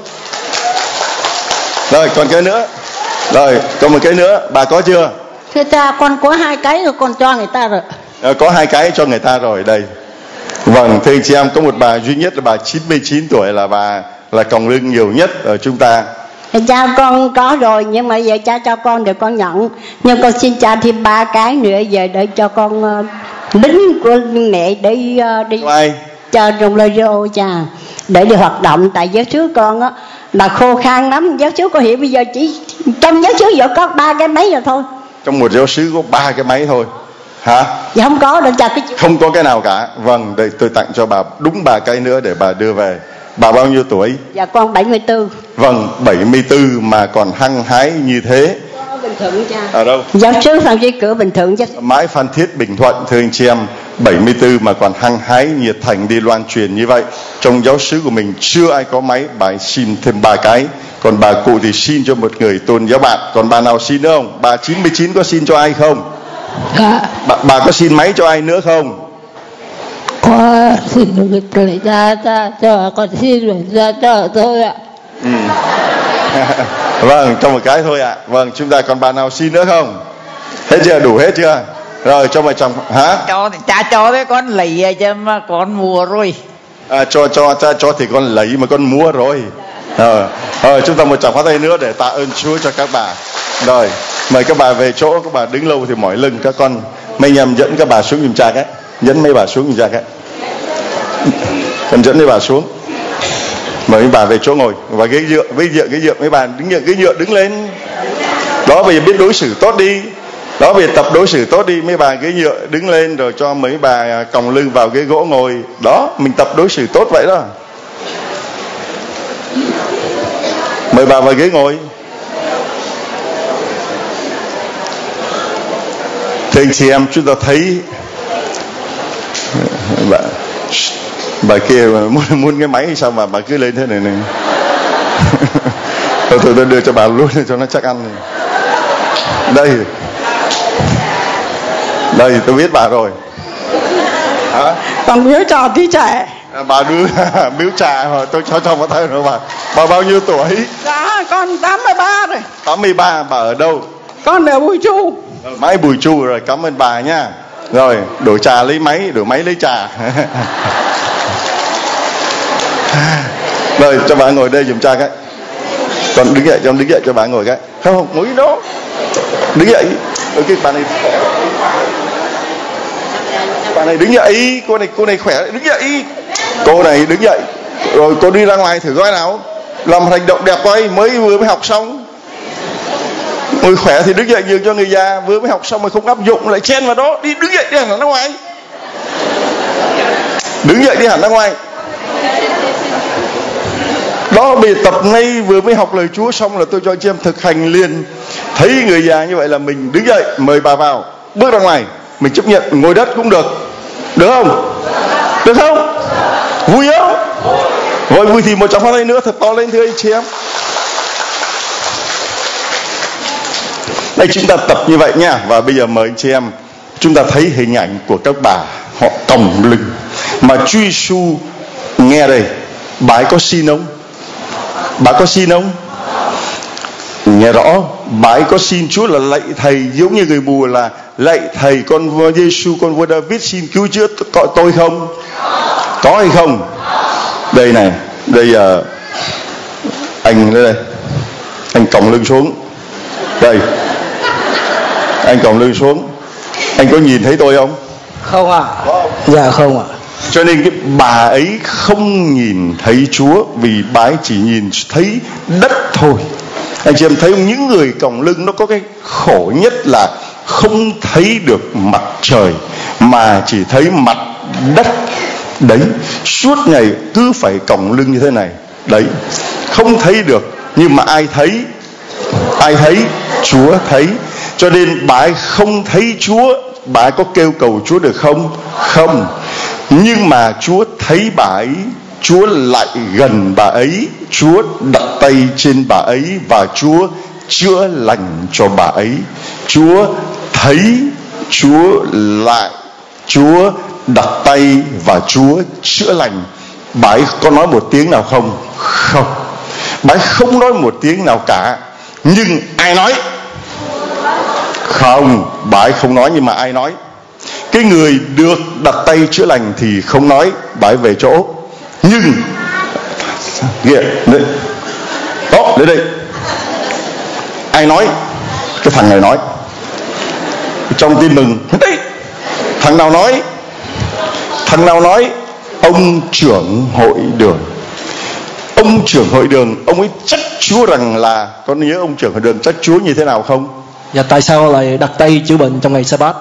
Rồi còn cái nữa. Rồi còn một cái nữa. Bà có chưa? thưa cha con có hai cái rồi, con cho người ta rồi. À, có hai cái cho người ta rồi đây. Vâng, thưa anh chị em, có một bà duy nhất là bà chín mươi chín tuổi, là bà là còng lưng nhiều nhất ở chúng ta. Cha con có rồi, nhưng mà giờ cha cho con để con nhận, nhưng con xin cha thêm ba cái nữa về để cho con uh, lính của mẹ để uh, đi cho ai? Cho trong radio cha, để đi hoạt động. Tại giáo xứ con á là khô khan lắm, giáo xứ con hiện bây giờ chỉ trong giáo xứ giờ có ba cái máy rồi thôi. Trong một giáo xứ có ba cái máy thôi hả? Dạ không có đâu cha, cái không có cái nào cả. Vâng, đây tôi tặng cho bà đúng ba cái nữa để bà đưa về. Bà bao nhiêu tuổi? Dạ con bảy mươi tư. Vâng, bảy mươi tư mà còn hăng hái như thế. Ở Bình Thuận cha. Ở đâu? Giáo xứ Phan Chí Cửa Bình Thuận chứ. Mãi Phan Thiết Bình Thuận. Thưa anh chị em, bảy mươi tư mà còn hăng hái nhiệt thành đi loan truyền như vậy. Trong giáo xứ của mình chưa ai có máy, bà ấy xin thêm ba cái. Còn bà cụ thì xin cho một người tôn giáo bạn. Còn bà nào xin nữa không? Bà chín mươi chín có xin cho ai không? Dạ. Bà, bà có xin máy cho ai nữa không? Có xin được người ra ra cho con xin được ra cho thôi ạ. Ừ. Vâng, cho một cái thôi ạ. À. Vâng, chúng ta còn bà nào xin nữa không? Hết chưa? Đủ hết chưa? Rồi cho vợ chồng hả? Cho cha cho đấy, con lấy chứ mà con mua rồi. À, cho cho cha cho thì con lấy mà con mua rồi. Ờ, rồi chúng ta một tràng pháo tay nữa để tạ ơn Chúa cho các bà. Rồi, mời các bà về chỗ, các bà đứng lâu thì mỏi lưng. Các con mấy nhầm dẫn các bà xuống giùm cha cái. Dẫn mấy bà xuống giùm cha cái. Con dẫn mấy bà xuống. Mời mấy bà về chỗ ngồi và ghế dựa, ghế dựa, ghế dựa mấy bà đứng dựa, ghế dựa đứng lên. Đó, bây giờ biết đối xử tốt đi. Đó, bây giờ tập đối xử tốt đi. Mấy bà ghế nhựa đứng lên rồi cho mấy bà còng lưng vào ghế gỗ ngồi. Đó, mình tập đối xử tốt vậy đó. Mời bà vào ghế ngồi. Thưa anh chị em, chúng ta thấy bà, bà kia muốn, muốn cái máy hay sao mà bà cứ lên thế này này. Thôi tôi, tôi đưa cho bà luôn cho nó chắc ăn này. Đây. Đây tôi biết bà rồi. Hả? Con biếu trò tí trẻ. À, bà đưa biếu trà mà tôi cho cho bà thấy rồi bà. Bà bao nhiêu tuổi? Dạ con tám mươi ba rồi. tám mươi ba. Bà ở đâu? Con ở Bùi Chu. Máy Bùi Chu. Rồi, cảm ơn bà nha. Rồi, đổ trà lấy máy, đổ máy lấy trà. Rồi, cho bà ngồi đây giùm cha cái. Còn đứng dậy, cho đứng dậy cho bà ngồi cái. Không, không, ngồi đó. Đứng dậy. Ok, bà này bà này đứng dậy. Cô này, cô này khỏe, đứng dậy. Cô này đứng dậy. Rồi cô đi ra ngoài thử coi nào. Làm hành động đẹp coi, mới vừa mới học xong. Người khỏe thì đứng dậy nhường cho người già, vừa mới học xong mà không áp dụng lại chen vào đó. Đi đứng dậy đi hẳn ra ngoài. Đứng dậy đi hẳn ra ngoài. Đó, bây giờ tập ngay vừa mới học lời Chúa xong là tôi cho chị em thực hành liền. Thấy người già như vậy là mình đứng dậy, mời bà vào, bước ra ngoài. Mình chấp nhận ngồi đất cũng được. Được không? Được không? Vui không? Rồi vui thì một tràng pháo tay nữa thật to lên thưa anh chị em. Đây chúng ta tập như vậy nha. Và bây giờ mời anh chị em, chúng ta thấy hình ảnh của các bà họ còng lưng. Mà Chúa Giêsu nghe đây, bà ấy có xin không? Bà có xin không? Nghe rõ, bà ấy có xin Chúa là lạy thầy, giống như người mù là lạy thầy con vua Giêsu, con vua David xin cứu chữa tôi không? Có hay không? Đây này, đây à, anh đây, anh còng lưng xuống. Đây, anh còng lưng xuống. Anh có nhìn thấy tôi không? Không ạ. À. Dạ không ạ. À. Cho nên cái bà ấy không nhìn thấy Chúa, vì bà ấy chỉ nhìn thấy đất thôi. Anh chị em thấy không? Những người còng lưng nó có cái khổ nhất là không thấy được mặt trời mà chỉ thấy mặt đất. Đấy, suốt ngày cứ phải còng lưng như thế này. Đấy, không thấy được. Nhưng mà ai thấy? Ai thấy? Chúa thấy. Cho nên bà ấy không thấy Chúa. Bà ấy có kêu cầu Chúa được không? Không. Nhưng mà Chúa thấy bà ấy, Chúa lại gần bà ấy, Chúa đặt tay trên bà ấy và Chúa chữa lành cho bà ấy. Chúa thấy, Chúa lại, Chúa đặt tay và Chúa chữa lành. Bà ấy có nói một tiếng nào không? Không. Bà ấy không nói một tiếng nào cả. Nhưng ai nói? Không, bà ấy không nói, nhưng mà ai nói? Cái người được đặt tay chữa lành thì không nói, bà ấy về chỗ. Nhưng kìa, đó, đến đây. Ai nói? Cái thằng này nói. Trong tin mừng, đấy, thằng nào nói? Thằng nào nói? Ông trưởng hội đường. Ông trưởng hội đường, ông ấy trách Chúa rằng là, có nhớ ông trưởng hội đường trách Chúa như thế nào không? Và tại sao lại đặt tay chữa bệnh trong ngày Sa-bát?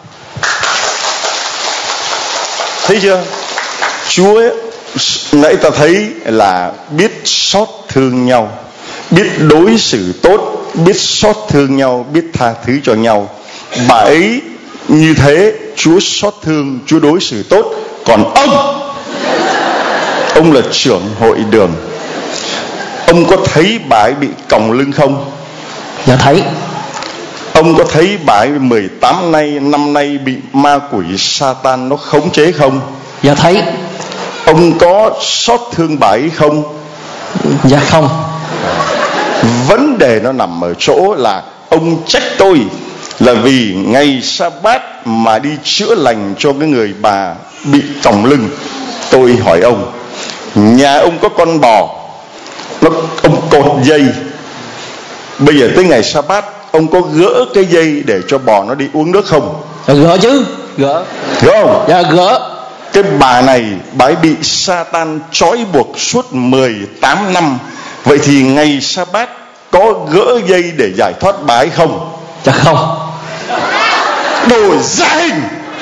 Thấy chưa? Chúa ấy, nãy ta thấy là biết xót thương nhau, biết đối xử tốt, biết xót thương nhau, biết tha thứ cho nhau. Bà ấy như thế, Chúa xót thương, Chúa đối xử tốt. Còn ông, ông là trưởng hội đường, ông có thấy bà ấy bị còng lưng không? Dạ thấy. Ông có thấy bà ấy mười tám nay, năm nay bị ma quỷ Satan nó khống chế không? Dạ thấy. Ông có xót thương bà ấy không? Dạ không. Vấn đề nó nằm ở chỗ là ông trách tôi là vì ngày Sa-bát mà đi chữa lành cho cái người bà bị còng lưng. Tôi hỏi ông, nhà ông có con bò, nó, ông cột dây. Bây giờ tới ngày Sa-bát, ông có gỡ cái dây để cho bò nó đi uống nước không? Dạ, gỡ chứ. Gỡ. Gỡ không? Dạ gỡ. Cái bà này, bà ấy bị Satan trói buộc suốt mười tám năm. Vậy thì ngày Sa-bát có gỡ dây để giải thoát bà ấy không? Dạ không. Đồ gia hình.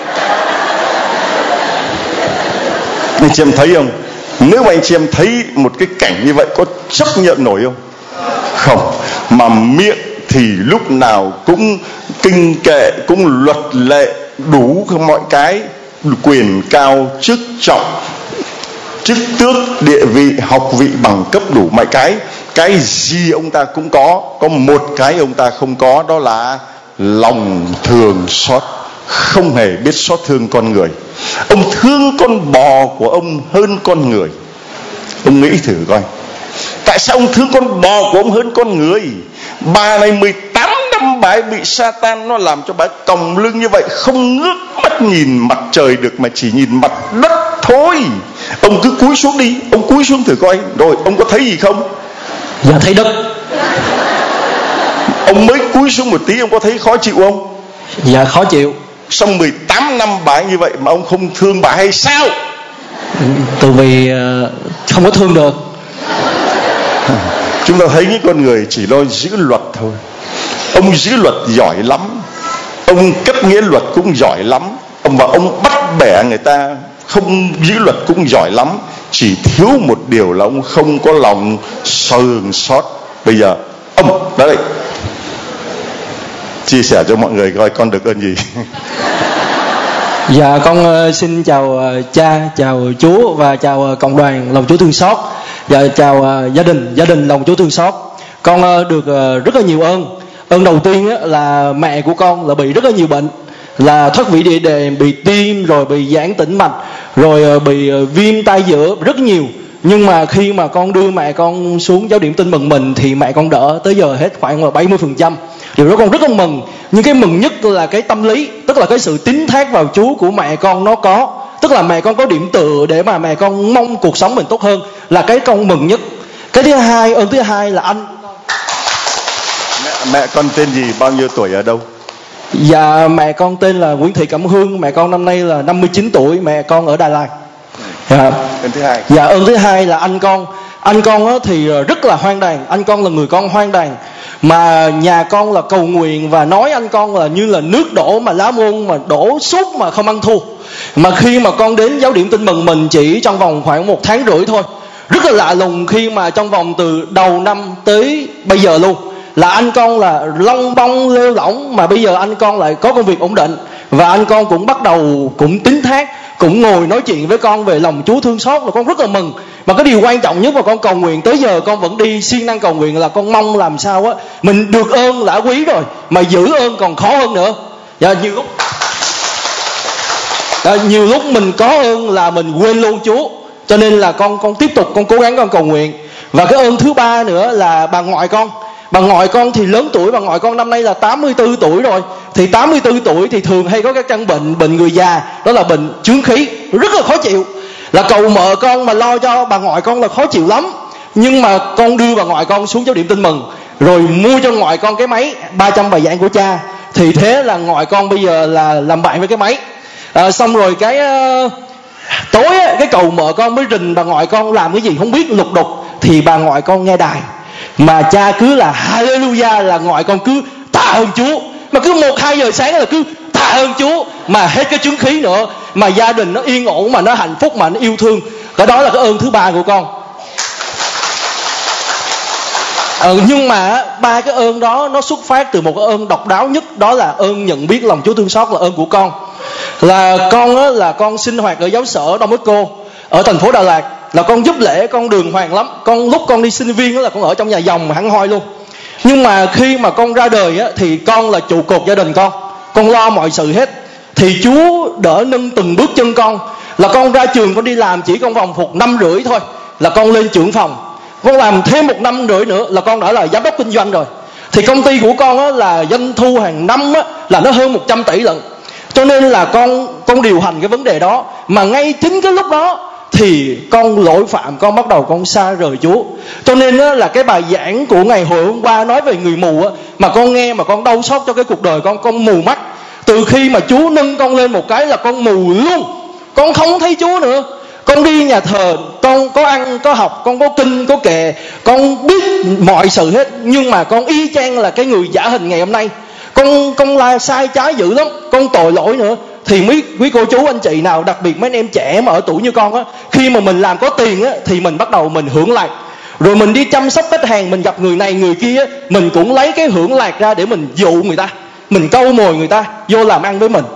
Anh chị em thấy không? Nếu mà anh chị em thấy một cái cảnh như vậy, có chấp nhận nổi không? Không. Mà miệng thì lúc nào cũng kinh kệ, cũng luật lệ, đủ mọi cái, quyền cao, chức trọng, chức tước, địa vị, học vị, bằng cấp, đủ mọi cái. Cái gì ông ta cũng có. Có một cái ông ta không có, đó là lòng thương xót. Không hề biết xót thương con người. Ông thương con bò của ông hơn con người. Ông nghĩ thử coi, tại sao ông thương con bò của ông hơn con người? Bà này mười tám năm bà ấy bị Satan nó làm cho bà ấy còng lưng như vậy, không ngước mắt nhìn mặt trời được mà chỉ nhìn mặt đất thôi. Ông cứ cúi xuống đi, ông cúi xuống thử coi, rồi ông có thấy gì không? Dạ thấy đất. Ông mới cúi xuống một tí, ông có thấy khó chịu không? Dạ khó chịu. Xong mười tám năm bà ấy như vậy mà ông không thương bà hay sao? Từ vì không có thương được. Chúng ta thấy những con người chỉ lo giữ luật thôi. Ông giữ luật giỏi lắm, ông cấp nghĩa luật cũng giỏi lắm, ông và ông bắt bẻ người ta không giữ luật cũng giỏi lắm. Chỉ thiếu một điều là ông không có lòng sờn xót. Bây giờ ông đây chia sẻ cho mọi người coi con được ơn gì. Dạ con uh, xin chào uh, cha, chào Chúa và chào uh, cộng đoàn lòng Chúa thương xót. Dạ chào uh, gia đình, gia đình lòng Chúa thương xót. Con uh, được uh, rất là nhiều ơn. Ơn đầu tiên uh, là mẹ của con là bị rất là nhiều bệnh, là thoát vị địa đệm, bị tim, rồi bị giãn tĩnh mạch, rồi uh, bị uh, viêm tai giữa rất nhiều. Nhưng mà khi mà con đưa mẹ con xuống giáo điểm Tin Mừng Mình thì mẹ con đỡ tới giờ hết khoảng là bảy mươi phần trăm. Điều đó con rất là mừng. Nhưng cái mừng nhất là cái tâm lý, tức là cái sự tín thác vào Chúa của mẹ con nó có. Tức là mẹ con có điểm tựa để mà mẹ con mong cuộc sống mình tốt hơn, là cái con mừng nhất. Cái thứ hai, ơn thứ hai là anh. Mẹ, mẹ con tên gì, bao nhiêu tuổi, ở đâu? Dạ mẹ con tên là Nguyễn Thị Cẩm Hương, mẹ con năm nay là năm mươi chín tuổi, mẹ con ở Đà Lạt. Dạ. Ơn thứ hai. Dạ ơn thứ hai là anh con. Anh con á, thì rất là hoang đàn. Anh con là người con hoang đàn, mà nhà con là cầu nguyện và nói anh con là như là nước đổ mà lá môn mà đổ suốt mà không ăn thua. Mà khi mà con đến giáo điểm Tin Mừng Mình chỉ trong vòng khoảng một tháng rưỡi thôi, rất là lạ lùng khi mà trong vòng từ đầu năm tới bây giờ luôn là anh con là lông bông lêu lỏng, mà bây giờ anh con lại có công việc ổn định. Và anh con cũng bắt đầu cũng tín thác, cũng ngồi nói chuyện với con về lòng Chúa thương xót, là con rất là mừng. Mà cái điều quan trọng nhất mà con cầu nguyện tới giờ con vẫn đi siêng năng cầu nguyện là con mong làm sao á mình được ơn đã quý rồi, mà giữ ơn còn khó hơn nữa. Và nhiều lúc à, nhiều lúc mình có ơn là mình quên luôn Chúa. Cho nên là con con tiếp tục con cố gắng con cầu nguyện. Và cái ơn thứ ba nữa là bà ngoại con. Bà ngoại con thì lớn tuổi, bà ngoại con năm nay là tám mươi tư tuổi rồi. Thì tám mươi tư tuổi thì thường hay có các căn bệnh, bệnh người già, đó là bệnh chướng khí, rất là khó chịu. Là cầu mợ con mà lo cho bà ngoại con là khó chịu lắm. Nhưng mà con đưa bà ngoại con xuống giáo điểm Tin Mừng, rồi mua cho ngoại con cái máy ba trăm bài giảng của cha. Thì thế là ngoại con bây giờ là làm bạn với cái máy. à, Xong rồi cái uh, tối á, cái cầu mợ con mới rình bà ngoại con làm cái gì không biết lục đục. Thì bà ngoại con nghe đài mà cha cứ là hallelujah, là ngoại con cứ tạ ơn Chúa. Mà cứ một hai giờ sáng là cứ tạ ơn Chúa, mà hết cái chứng khí nữa, mà gia đình nó yên ổn, mà nó hạnh phúc, mà nó yêu thương. Cái đó là cái ơn thứ ba của con. ờ, Nhưng mà ba cái ơn đó nó xuất phát từ một cái ơn độc đáo nhất, đó là ơn nhận biết lòng Chúa thương xót, là ơn của con. Là con á, là con sinh hoạt ở giáo sở Đông Đức Cô ở thành phố Đà Lạt. Là con giúp lễ, con đường hoàng lắm. Con lúc con đi sinh viên đó là con ở trong nhà dòng hẳn hoi luôn. Nhưng mà khi mà con ra đời á, thì con là trụ cột gia đình con, con lo mọi sự hết. Thì Chúa đỡ nâng từng bước chân con. Là con ra trường con đi làm chỉ con vòng một năm rưỡi thôi là con lên trưởng phòng. Con làm thêm một năm rưỡi nữa là con đã là giám đốc kinh doanh rồi. Thì công ty của con á, là doanh thu hàng năm á, là nó hơn một trăm tỷ lận. Cho nên là con con điều hành cái vấn đề đó. Mà ngay chính cái lúc đó thì con lỗi phạm, con bắt đầu con xa rời Chúa. Cho nên á, là cái bài giảng của ngày hồi hôm qua nói về người mù á, mà con nghe mà con đau xót cho cái cuộc đời con. Con mù mắt. Từ khi mà Chúa nâng con lên một cái là con mù luôn. Con không thấy Chúa nữa. Con đi nhà thờ, con có ăn, có học, con có kinh, có kệ, con biết mọi sự hết. Nhưng mà con y chang là cái người giả hình ngày hôm nay. Con con là sai trái dữ lắm, con tội lỗi nữa. Thì mấy quý cô chú anh chị nào, đặc biệt mấy anh em trẻ mà ở tuổi như con á, khi mà mình làm có tiền á, thì mình bắt đầu mình hưởng lạc. Rồi mình đi chăm sóc khách hàng, mình gặp người này người kia á, mình cũng lấy cái hưởng lạc ra để mình dụ người ta, mình câu mồi người ta vô làm ăn với mình.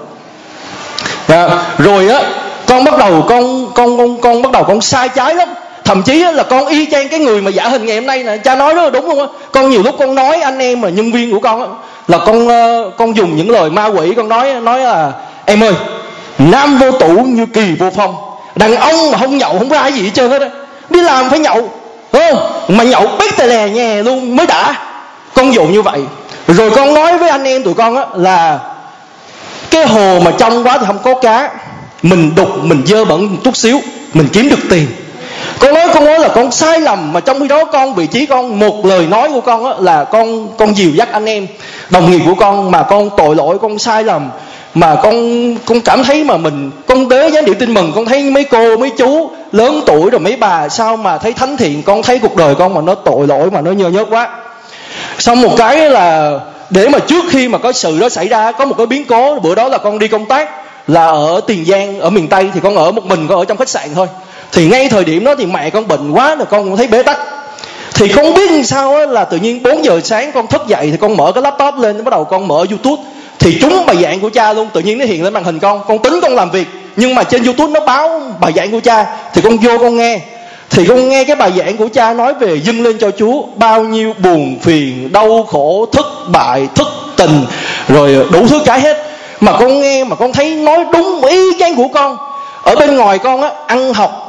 à, Rồi á, con bắt đầu con con con con bắt đầu con sai trái lắm. Thậm chí là con y chang cái người mà giả hình ngày hôm nay nè. Cha nói rất là đúng luôn á. Con nhiều lúc con nói anh em mà nhân viên của con á, là con con dùng những lời ma quỷ. Con nói nói là em ơi, nam vô tủ như kỳ vô phong. Đàn ông mà không nhậu không ra gì hết trơn hết á. Đi làm phải nhậu, đúng không? Mà nhậu bét tè lè nhè luôn mới đã. Con dụ như vậy. Rồi con nói với anh em tụi con á, là cái hồ mà trong quá thì không có cá. Mình đục, mình dơ bẩn một chút xíu, mình kiếm được tiền. Con nói con nói là con sai lầm. Mà trong khi đó con, vị trí con, một lời nói của con á, là con con dìu dắt anh em đồng nghiệp của con. Mà con tội lỗi, con sai lầm. Mà con con cảm thấy mà mình, con tới giám điểm Tin Mừng, con thấy mấy cô mấy chú lớn tuổi rồi mấy bà sao mà thấy thánh thiện. Con thấy cuộc đời con mà nó tội lỗi, mà nó nhơ nhớt quá. Xong một cái là để mà trước khi mà có sự đó xảy ra, có một cái biến cố. Bữa đó là con đi công tác là ở Tiền Giang, ở miền Tây. Thì con ở một mình, con ở trong khách sạn thôi. Thì ngay thời điểm đó thì mẹ con bệnh quá rồi, con cũng thấy bế tắc. Thì không biết sao á, là tự nhiên bốn giờ sáng con thức dậy thì con mở cái laptop lên, bắt đầu con mở YouTube. Thì trúng bài giảng của cha luôn, tự nhiên nó hiện lên màn hình con. Con tính con làm việc, nhưng mà trên YouTube nó báo bài giảng của cha. Thì con vô con nghe. Thì con nghe cái bài giảng của cha nói về dâng lên cho Chúa. Bao nhiêu buồn phiền, đau khổ, thất bại, thất tình, rồi đủ thứ cái hết. Mà con nghe mà con thấy nói đúng y chang của con. Ở bên ngoài con á, ăn học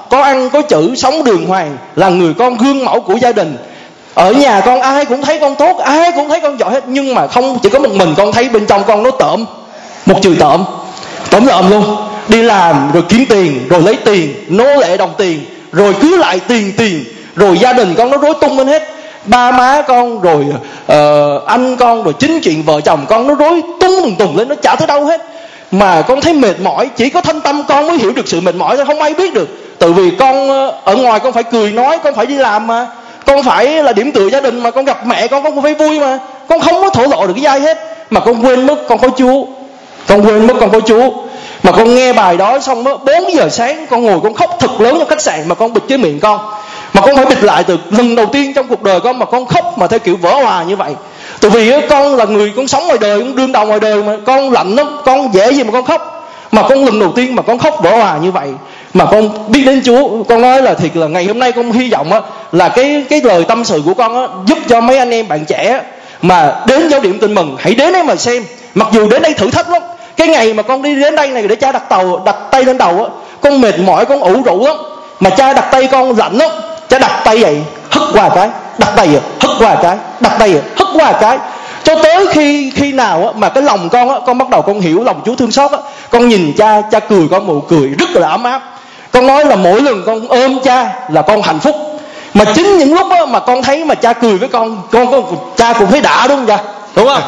có ăn có chữ, sống đường hoàng, là người con gương mẫu của gia đình. Ở nhà con ai cũng thấy con tốt, ai cũng thấy con giỏi hết, nhưng mà không chỉ có một mình con thấy bên trong con nó tởm, một chữ tởm, tởm lợm luôn. Đi làm rồi kiếm tiền, rồi lấy tiền, nô lệ đồng tiền, rồi cứ lại tiền tiền, rồi gia đình con nó rối tung lên hết. Ba má con rồi uh, anh con rồi chính chuyện vợ chồng con nó rối tung tùng tùng lên, nó chả tới đâu hết. Mà con thấy mệt mỏi, chỉ có thâm tâm con mới hiểu được sự mệt mỏi thôi, không ai biết được. Tại vì con ở ngoài con phải cười nói, con phải đi làm mà, con phải là điểm tựa gia đình mà, con gặp mẹ con con cũng phải vui mà, con không có thổ lộ được cái dai hết. Mà con quên mất con có Chúa, con quên mất con có Chúa. Mà con nghe bài đó xong đó, bốn giờ sáng con ngồi con khóc thật lớn trong khách sạn, mà con bịt cái miệng con, mà con phải bịt lại từ lần đầu tiên trong cuộc đời con mà con khóc mà theo kiểu vỡ hòa như vậy. Tại vì con là người con sống ngoài đời, con đương đầu ngoài đời mà, con lạnh lắm, con dễ gì mà con khóc. Mà con lần đầu tiên mà con khóc vỡ hòa như vậy, mà con biết đến Chúa. Con nói là thiệt là ngày hôm nay con hy vọng á, là cái cái lời tâm sự của con á, giúp cho mấy anh em bạn trẻ mà đến Giáo Điểm Tin Mừng, hãy đến đấy mà xem. Mặc dù đến đây thử thách lắm. Cái ngày mà con đi đến đây này để cha đặt tàu đặt tay lên đầu á, con mệt mỏi, con ủ rũ lắm. Mà cha đặt tay con lạnh lắm, cha đặt tay vậy hất qua cái, đặt tay vậy hất qua cái, đặt tay vậy hất qua cái, cho tới khi khi nào á, mà cái lòng con á, con bắt đầu con hiểu lòng Chúa thương xót á. Con nhìn cha, cha cười con một cười rất là ấm áp. Con nói là mỗi lần con ôm cha là con hạnh phúc. Mà chính những lúc á, mà con thấy mà cha cười với con, con, con cha cũng thấy đã, đúng không cha? Đúng không?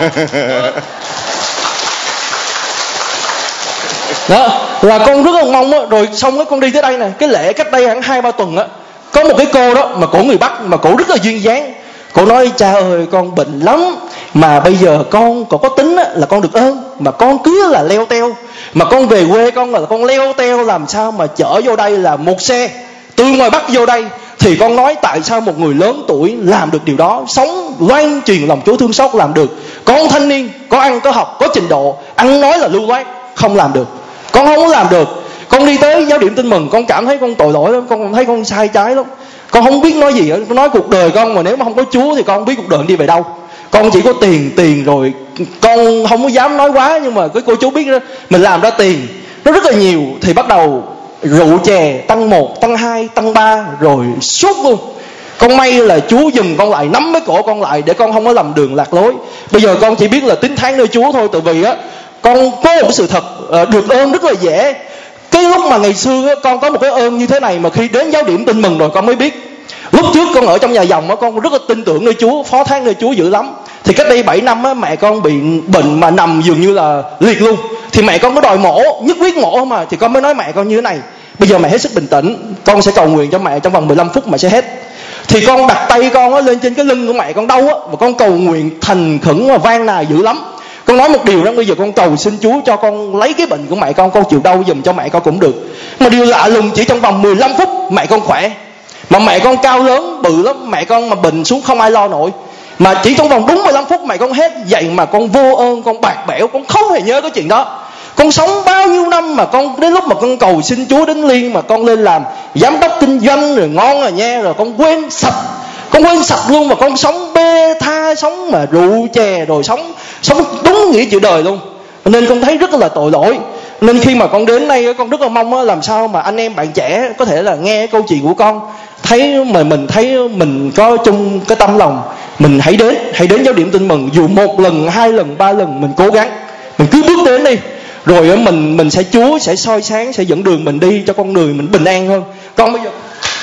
Đó là con rất là mong á. Rồi xong á, con đi tới đây nè, cái lễ cách đây khoảng hai ba tuần á, có một cái cô đó mà cổ người Bắc, mà cổ rất là duyên dáng. Cổ nói cha ơi con bệnh lắm, mà bây giờ con còn có tính á, là con được ơn, mà con cứ là leo teo, mà con về quê con là con leo teo làm sao mà chở vô đây là một xe từ ngoài Bắc vô đây. Thì con nói tại sao một người lớn tuổi làm được điều đó, sống loan truyền lòng Chúa thương xót làm được. Con thanh niên có ăn có học có trình độ, ăn nói là lưu loát, không làm được. Con không có làm được. Con đi tới Giáo Điểm Tin Mừng, con cảm thấy con tội lỗi lắm, con thấy con sai trái lắm. Con không biết nói gì hết. Con nói cuộc đời con mà nếu mà không có Chúa thì con không biết cuộc đời con đi về đâu. Con chỉ có tiền tiền rồi. Con không có dám nói quá, nhưng mà cái cô chú biết đó, mình làm ra tiền nó rất là nhiều. Thì bắt đầu rượu chè tăng một, tăng hai, tăng ba, rồi suốt luôn. Con may là Chúa dùm con lại, nắm cái cổ con lại để con không có lầm đường lạc lối. Bây giờ con chỉ biết là tín thác nơi Chúa thôi. Tại vì á, con có một cái sự thật, được ơn rất là dễ. Cái lúc mà ngày xưa con có một cái ơn như thế này, mà khi đến Giáo Điểm Tin Mừng rồi con mới biết. Lúc trước con ở trong nhà dòng con rất là tin tưởng nơi Chúa, phó thác nơi Chúa dữ lắm. Thì cách đây bảy năm mẹ con bị bệnh mà nằm dường như là liệt luôn. Thì mẹ con có đòi mổ, nhất quyết mổ không à. Thì con mới nói mẹ con như thế này: bây giờ mẹ hết sức bình tĩnh, con sẽ cầu nguyện cho mẹ, trong vòng mười lăm phút mẹ sẽ hết. Thì con đặt tay con lên trên cái lưng của mẹ con đau á, và con cầu nguyện thành khẩn và van nài dữ lắm. Con nói một điều rằng bây giờ con cầu xin Chúa cho con lấy cái bệnh của mẹ con, con chịu đau giùm cho mẹ con cũng được. Mà điều lạ lùng, chỉ trong vòng mười lăm phút mẹ con khỏe. Mà mẹ con cao lớn bự lắm, mẹ con mà bệnh xuống không ai lo nổi. Mà chỉ trong vòng đúng mười lăm phút mẹ con hết. Vậy mà con vô ơn, con bạc bẽo, con không hề nhớ cái chuyện đó. Con sống bao nhiêu năm mà con đến lúc mà con cầu xin Chúa đến Liên, mà con lên làm giám đốc kinh doanh rồi ngon rồi nha, rồi con quên sạch. Con quên sạch luôn, mà con sống bê tha, sống mà rượu chè, rồi sống sống đúng nghĩa chữ đời luôn. Nên con thấy rất là tội lỗi. Nên khi mà con đến đây, con rất là mong làm sao mà anh em bạn trẻ có thể là nghe câu chuyện của con, thấy mà mình thấy mình có chung cái tâm lòng, mình hãy đến hãy đến Giáo Điểm Tin Mừng. Dù một lần, hai lần, ba lần, mình cố gắng, mình cứ bước đến đi. Rồi mình mình sẽ Chúa sẽ soi sáng, sẽ dẫn đường mình đi cho con người mình bình an hơn. Con bây giờ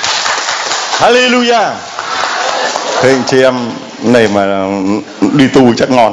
Hallelujah. Thế anh chị em này mà đi tu chắc ngon.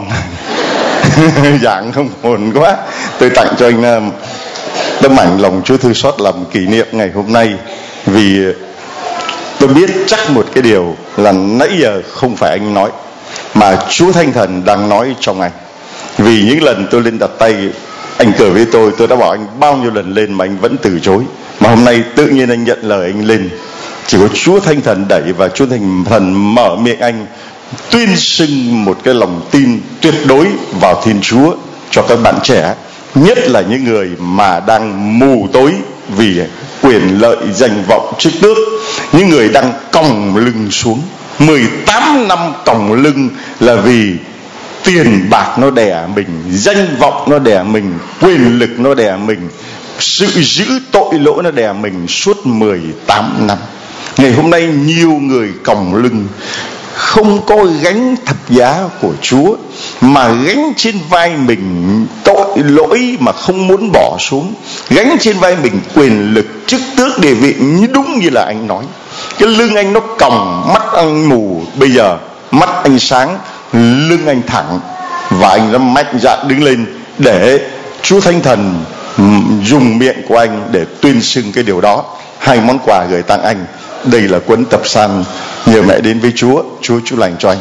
Giảng không hồn quá. Tôi tặng cho anh tấm ảnh lòng Chúa thương xót làm kỷ niệm ngày hôm nay. Vì tôi biết chắc một cái điều là nãy giờ không phải anh nói, mà Chúa Thánh Thần đang nói trong anh. Vì những lần tôi lên đặt tay, anh cởi với tôi, tôi đã bảo anh bao nhiêu lần lên mà anh vẫn từ chối. Mà hôm nay tự nhiên anh nhận lời anh lên. Chỉ có Chúa Thánh Thần đẩy, và Chúa Thánh Thần mở miệng anh tuyên xưng một cái lòng tin tuyệt đối vào Thiên Chúa cho các bạn trẻ, nhất là những người mà đang mù tối vì quyền lợi danh vọng chức tước, những người đang còng lưng xuống. Mười tám năm còng lưng là vì tiền bạc nó đè mình, danh vọng nó đè mình, quyền lực nó đè mình. sự giữ tội lỗi nó đè mình suốt mười tám năm. Ngày hôm nay nhiều người còng lưng, không có gánh thập giá của Chúa, mà gánh trên vai mình tội lỗi mà không muốn bỏ xuống, gánh trên vai mình quyền lực, chức tước, địa vị, như đúng như là anh nói. Cái lưng anh nó còng, mắt anh mù, bây giờ mắt anh sáng, lưng anh thẳng, và anh đã mạnh dạn đứng lên để Chúa Thánh Thần dùng miệng của anh để tuyên xưng cái điều đó. Hai món quà gửi tặng anh, đây là cuốn tập san Nhờ Mẹ Đến Với Chúa. Chúa chúc lành cho anh.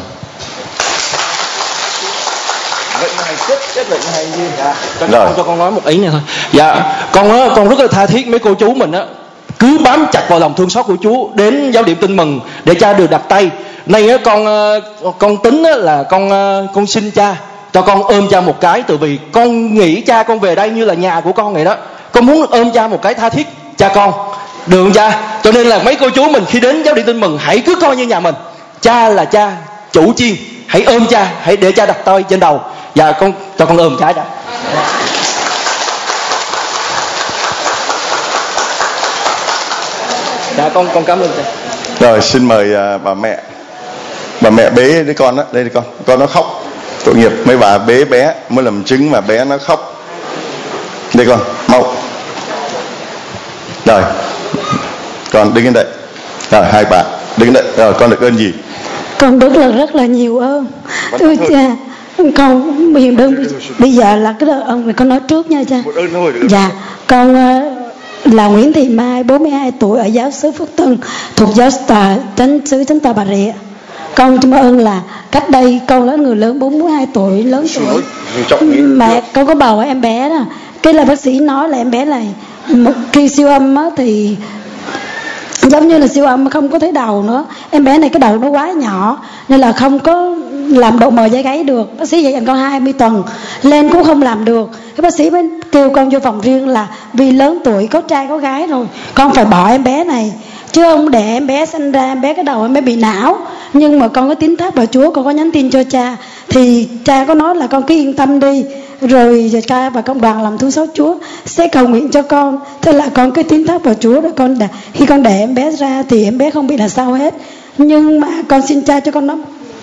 Rồi. Cho con nói một ý này thôi. Dạ, con á, con rất là tha thiết mấy cô chú mình á, cứ bám chặt vào lòng thương xót của Chúa đến giáo điểm Tin Mừng để cha được đặt tay. Nay á, con con tính á, là con con xin cha cho con ôm cha một cái, từ vì con nghĩ cha con về đây như là nhà của con vậy đó. Con muốn ôm cha một cái tha thiết cha con, được không cha? Cho nên là mấy cô chú mình khi đến giáo điểm Tin Mừng hãy cứ coi như nhà mình. Cha là cha chủ chiên, hãy ôm cha, hãy để cha đặt tay trên đầu. Dạ, con cho con ôm cha đã. Dạ, con con cảm ơn cha. Rồi, xin mời uh, bà mẹ. Bà mẹ bế đứa con đó, đây đi con. Con nó khóc. Tội nghiệp mấy bà bế bé mới làm chứng mà bé nó khóc. Đây con, mau. Rồi, con đứng lên đây. Rồi, hai bà đứng đây. Rồi, con được ơn gì? Con rất là rất là nhiều ơn. Thưa cha, con hiện đơn bây giờ là cái ơn này con nói trước nha cha. Một ơn thôi. Dạ, con là Nguyễn Thị Mai, bốn mươi hai tuổi, ở giáo xứ Phước Tân, thuộc giáo tòa chánh xứ Chánh Tòa Bà Rịa. Con xin ơn là cách đây con là người lớn bốn mươi hai tuổi, lớn tuổi, mẹ con có bầu em bé đó. Cái là bác sĩ nói là em bé này một khi siêu âm á, thì giống như là siêu âm không có thấy đầu nữa. Em bé này cái đầu nó quá nhỏ nên là không có làm độ mờ da gáy được. Bác sĩ dạy dặn con hai mươi tuần lên cũng không làm được. Cái bác sĩ mới kêu con vô phòng riêng là vì lớn tuổi, có trai có gái rồi, con phải bỏ em bé này, chứ không để em bé sinh ra em bé cái đầu em bé bị não. Nhưng mà con có tín thác vào Chúa, con có nhắn tin cho cha, thì cha có nói là con cứ yên tâm đi, rồi cha và cộng đoàn làm thương xót Chúa sẽ cầu nguyện cho con. Thế là con cứ tín thác vào Chúa, rồi con đã, khi con để em bé ra thì em bé không bị là sao hết. Nhưng mà con xin cha cho con nói,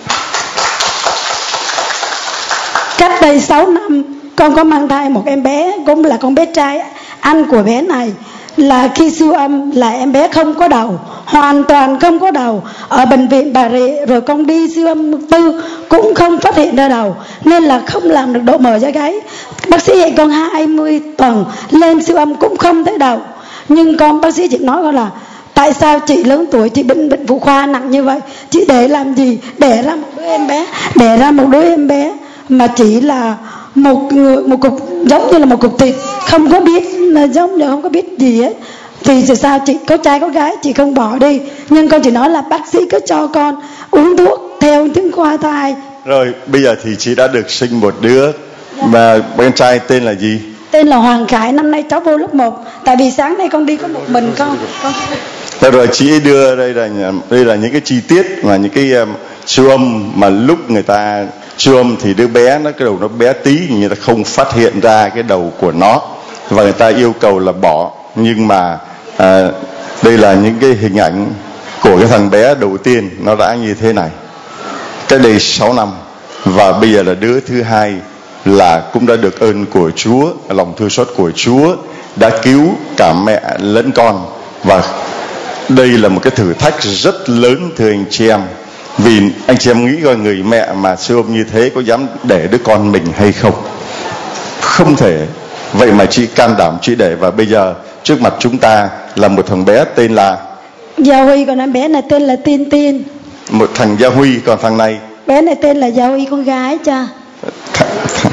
cách đây sáu năm con có mang thai một em bé, cũng là con bé trai anh của bé này. Là khi siêu âm là em bé không có đầu, hoàn toàn không có đầu, ở bệnh viện Bà Rịa, rồi con đi siêu âm tư cũng không phát hiện ra đầu, nên là không làm được độ mở da gáy. Bác sĩ dạy con hai mươi tuần lên siêu âm cũng không thấy đầu. Nhưng con bác sĩ chỉ nói con là tại sao chị lớn tuổi, chị bệnh bệnh phụ khoa nặng như vậy, chị để làm gì, để ra một đứa em bé, để ra một đứa em bé mà chỉ là một người, một cục giống như là một cục thịt, không có biết là giống như không có biết gì hết. Vì sao chị có trai có gái chị không bỏ đi, nhưng con chỉ nói là bác sĩ cứ cho con uống thuốc theo chứng khoa thai. Rồi bây giờ thì chị đã được sinh một đứa, mà bé trai tên là gì? Tên là Hoàng Khải, năm nay cháu vô lớp một. Tại vì sáng nay con đi có một mình con. con... Rồi, rồi chị đưa đây là đây là những cái chi tiết mà những cái um, siêu âm mà lúc người ta siêu âm thì đứa bé nó cái đầu nó bé tí, người ta không phát hiện ra cái đầu của nó và người ta yêu cầu là bỏ. Nhưng mà à, đây là những cái hình ảnh của cái thằng bé đầu tiên, nó đã như thế này cách đây sáu năm, và bây giờ là đứa thứ hai là cũng đã được ơn của Chúa, lòng thương xót của Chúa đã cứu cả mẹ lẫn con. Và đây là một cái thử thách rất lớn thưa anh chị em, vì anh chị em nghĩ coi, người mẹ mà siêu âm như thế có dám để đứa con mình hay không? Không thể. Vậy mà chị can đảm chị để, và bây giờ trước mặt chúng ta là một thằng bé tên là Gia Huy, còn em bé này tên là Tiên Tiên. Một thằng Gia Huy, còn thằng này bé này tên là Gia Huy con gái cha. Th-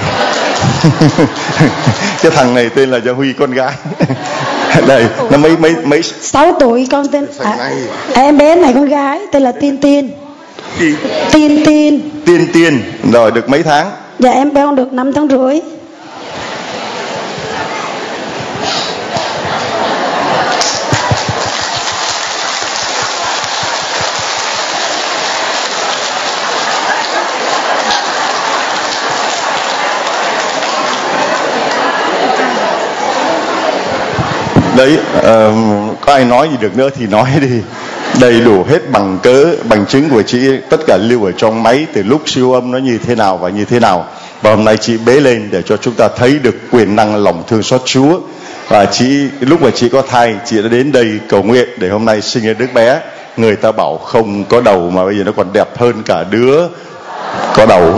cái thằng này tên là Gia Huy con gái. Đây nó mấy mấy mấy sáu tuổi. Con tên à, à, em bé này con gái tên là Tiên Tiên. Tiên Tiên Tiên Tiên. Rồi được mấy tháng? Dạ em bé con được năm tháng rưỡi. Đấy, uh, có ai nói gì được nữa thì nói đi. Đầy đủ hết bằng cớ, bằng chứng của chị, tất cả lưu ở trong máy từ lúc siêu âm nó như thế nào và như thế nào. Và hôm nay chị bế lên để cho chúng ta thấy được quyền năng lòng thương xót Chúa. Và chị, lúc mà chị có thai, chị đã đến đây cầu nguyện để hôm nay sinh ra đứa bé. Người ta bảo không có đầu mà bây giờ nó còn đẹp hơn cả đứa có đầu.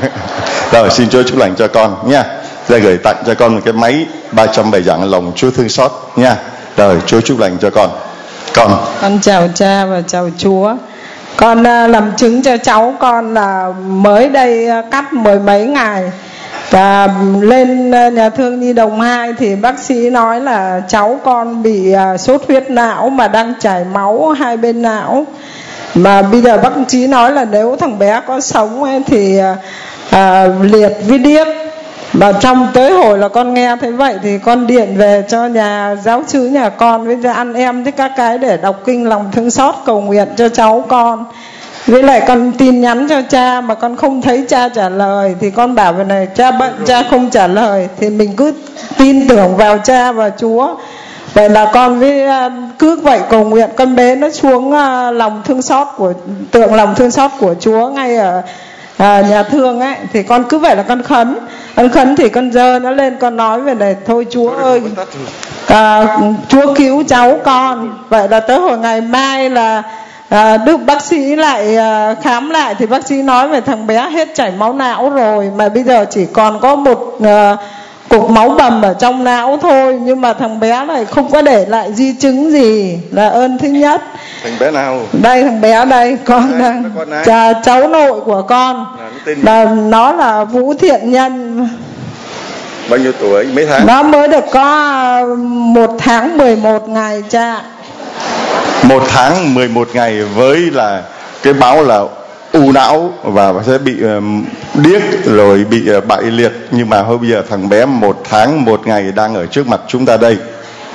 Rồi, xin Chúa chúc lành cho con nha. Ra gửi tặng cho con một cái máy ba trăm bài giảng lòng Chúa thương xót nha. Rồi, Chúa chúc lành cho con. Con Con chào cha và chào Chúa. Con uh, làm chứng cho cháu con là mới đây uh, cắp mười mấy ngày. Và lên uh, nhà thương nhi đồng hai thì bác sĩ nói là cháu con bị uh, sốt huyết não mà đang chảy máu hai bên não. Mà bây giờ bác sĩ nói là nếu thằng bé có sống ấy, thì uh, uh, liệt với điếc. Và trong tới hồi là con nghe thấy vậy thì con điện về cho nhà giáo xứ nhà con với anh em với các cái để đọc kinh lòng thương xót cầu nguyện cho cháu con. Với lại con tin nhắn cho cha mà con không thấy cha trả lời thì con bảo về này cha bận cha không trả lời thì mình cứ tin tưởng vào cha và Chúa. Vậy là con với cứ vậy cầu nguyện con bé nó xuống lòng thương xót của tượng lòng thương xót của Chúa ngay ở à, nhà thương ấy thì con cứ vậy là con khấn. Con khấn thì con dơ nó lên con nói về này thôi Chúa ơi à, Chúa cứu cháu con. Vậy là tới hồi ngày mai là à, đức bác sĩ lại à, khám lại thì bác sĩ nói về thằng bé hết chảy máu não rồi mà bây giờ chỉ còn có một à, cục máu bầm ở trong não thôi. Nhưng mà thằng bé này không có để lại di chứng gì là ơn thứ nhất. Thằng bé nào? Đây thằng bé đây con ai, con cha, cháu nội của con là nó là Vũ Thiện Nhân. Bao nhiêu tuổi, mấy tháng? Nó mới được có một tháng mười một ngày cha. Một tháng mười một ngày với là cái báo là u não và sẽ bị um, điếc rồi bị uh, bại liệt. Nhưng mà hôm bây giờ thằng bé một tháng một ngày đang ở trước mặt chúng ta đây.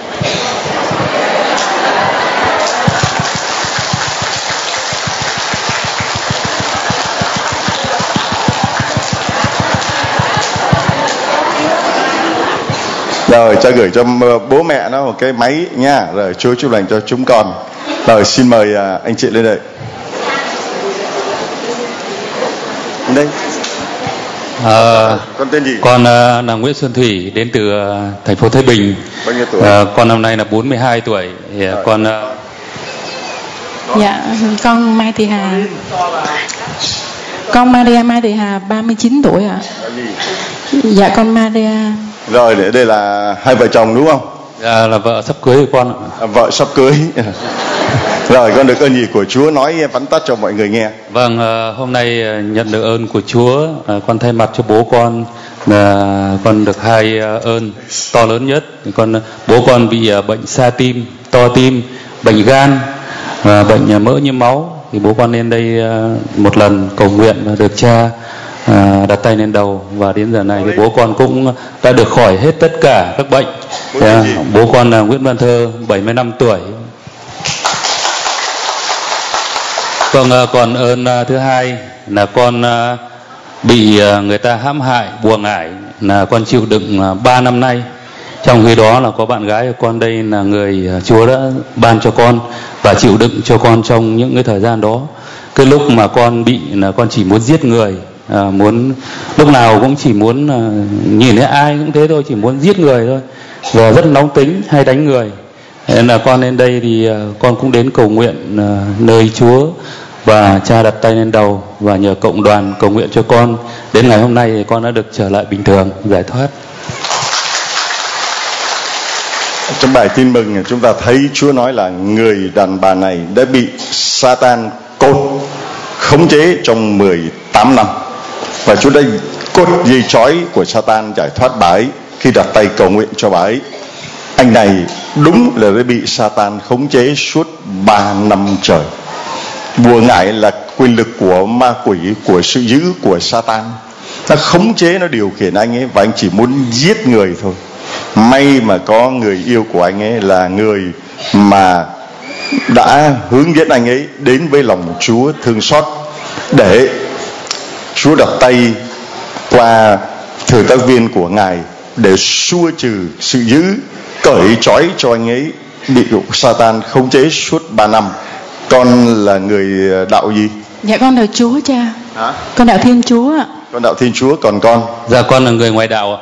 Rồi cha gửi cho bố mẹ nó một cái máy nha. Rồi Chúa chúc lành cho chúng con. Rồi xin mời anh chị lên đây. Đây. À, con tên gì? Con uh, là Nguyễn Xuân Thủy, đến từ uh, thành phố Thái Bình. Bao nhiêu tuổi? Uh, con năm nay là bốn mươi hai tuổi. Yeah, con uh... Dạ, con Mai Thị Hà. Con Maria Mai Thị Hà, ba mươi chín tuổi ạ. Dạ con Maria. Rồi để đây là hai vợ chồng đúng không? Dạ là vợ sắp cưới của con. À, vợ sắp cưới. Rồi con được ơn gì của Chúa nói vắn tắt cho mọi người nghe. Vâng, hôm nay nhận được ơn của Chúa, con thay mặt cho bố con là con được hai ơn to lớn nhất. Con bố con bị bệnh sa tim, to tim, bệnh gan và bệnh mỡ nhiễm máu. Thì bố con lên đây một lần cầu nguyện và được cha À, đặt tay lên đầu và đến giờ này thì bố con cũng đã được khỏi hết tất cả các bệnh. Bố, à, bố con là Nguyễn Văn Thơ, bảy mươi lăm tuổi. Còn còn ơn thứ hai là con bị người ta hãm hại, buồng ải, là con chịu đựng ba năm nay. Trong khi đó là có bạn gái của con đây là người Chúa đã ban cho con và chịu đựng cho con trong những cái thời gian đó. Cái lúc mà con bị là con chỉ muốn giết người. À, muốn lúc nào cũng chỉ muốn à, nhìn thấy ai cũng thế thôi, chỉ muốn giết người thôi và rất nóng tính, hay đánh người. Nên là con lên đây thì à, con cũng đến cầu nguyện à, nơi Chúa và cha đặt tay lên đầu và nhờ cộng đoàn cầu nguyện cho con. Đến ngày hôm nay thì con đã được trở lại bình thường, giải thoát. Trong bài tin mừng chúng ta thấy Chúa nói là người đàn bà này đã bị Satan cột khống chế trong mười tám năm. Và Chúa đã cột dây trói của Satan giải thoát bà ấy khi đặt tay cầu nguyện cho bà ấy. Anh này đúng là đã bị Satan khống chế suốt ba năm trời. Bùa ngải là quyền lực của ma quỷ, của sự dữ của Satan. Nó khống chế, nó điều khiển anh ấy và anh chỉ muốn giết người thôi. May mà có người yêu của anh ấy là người mà đã hướng dẫn anh ấy đến với lòng Chúa thương xót, để Chúa đặt tay qua thừa tác viên của Ngài để xua trừ sự dữ cởi trói cho anh ấy bị Satan khống chế suốt ba năm. Con là người đạo gì? Dạ con đạo Chúa cha. Hả? Con đạo Thiên Chúa ạ. Con đạo Thiên Chúa. Còn con? Dạ con là người ngoại đạo ạ.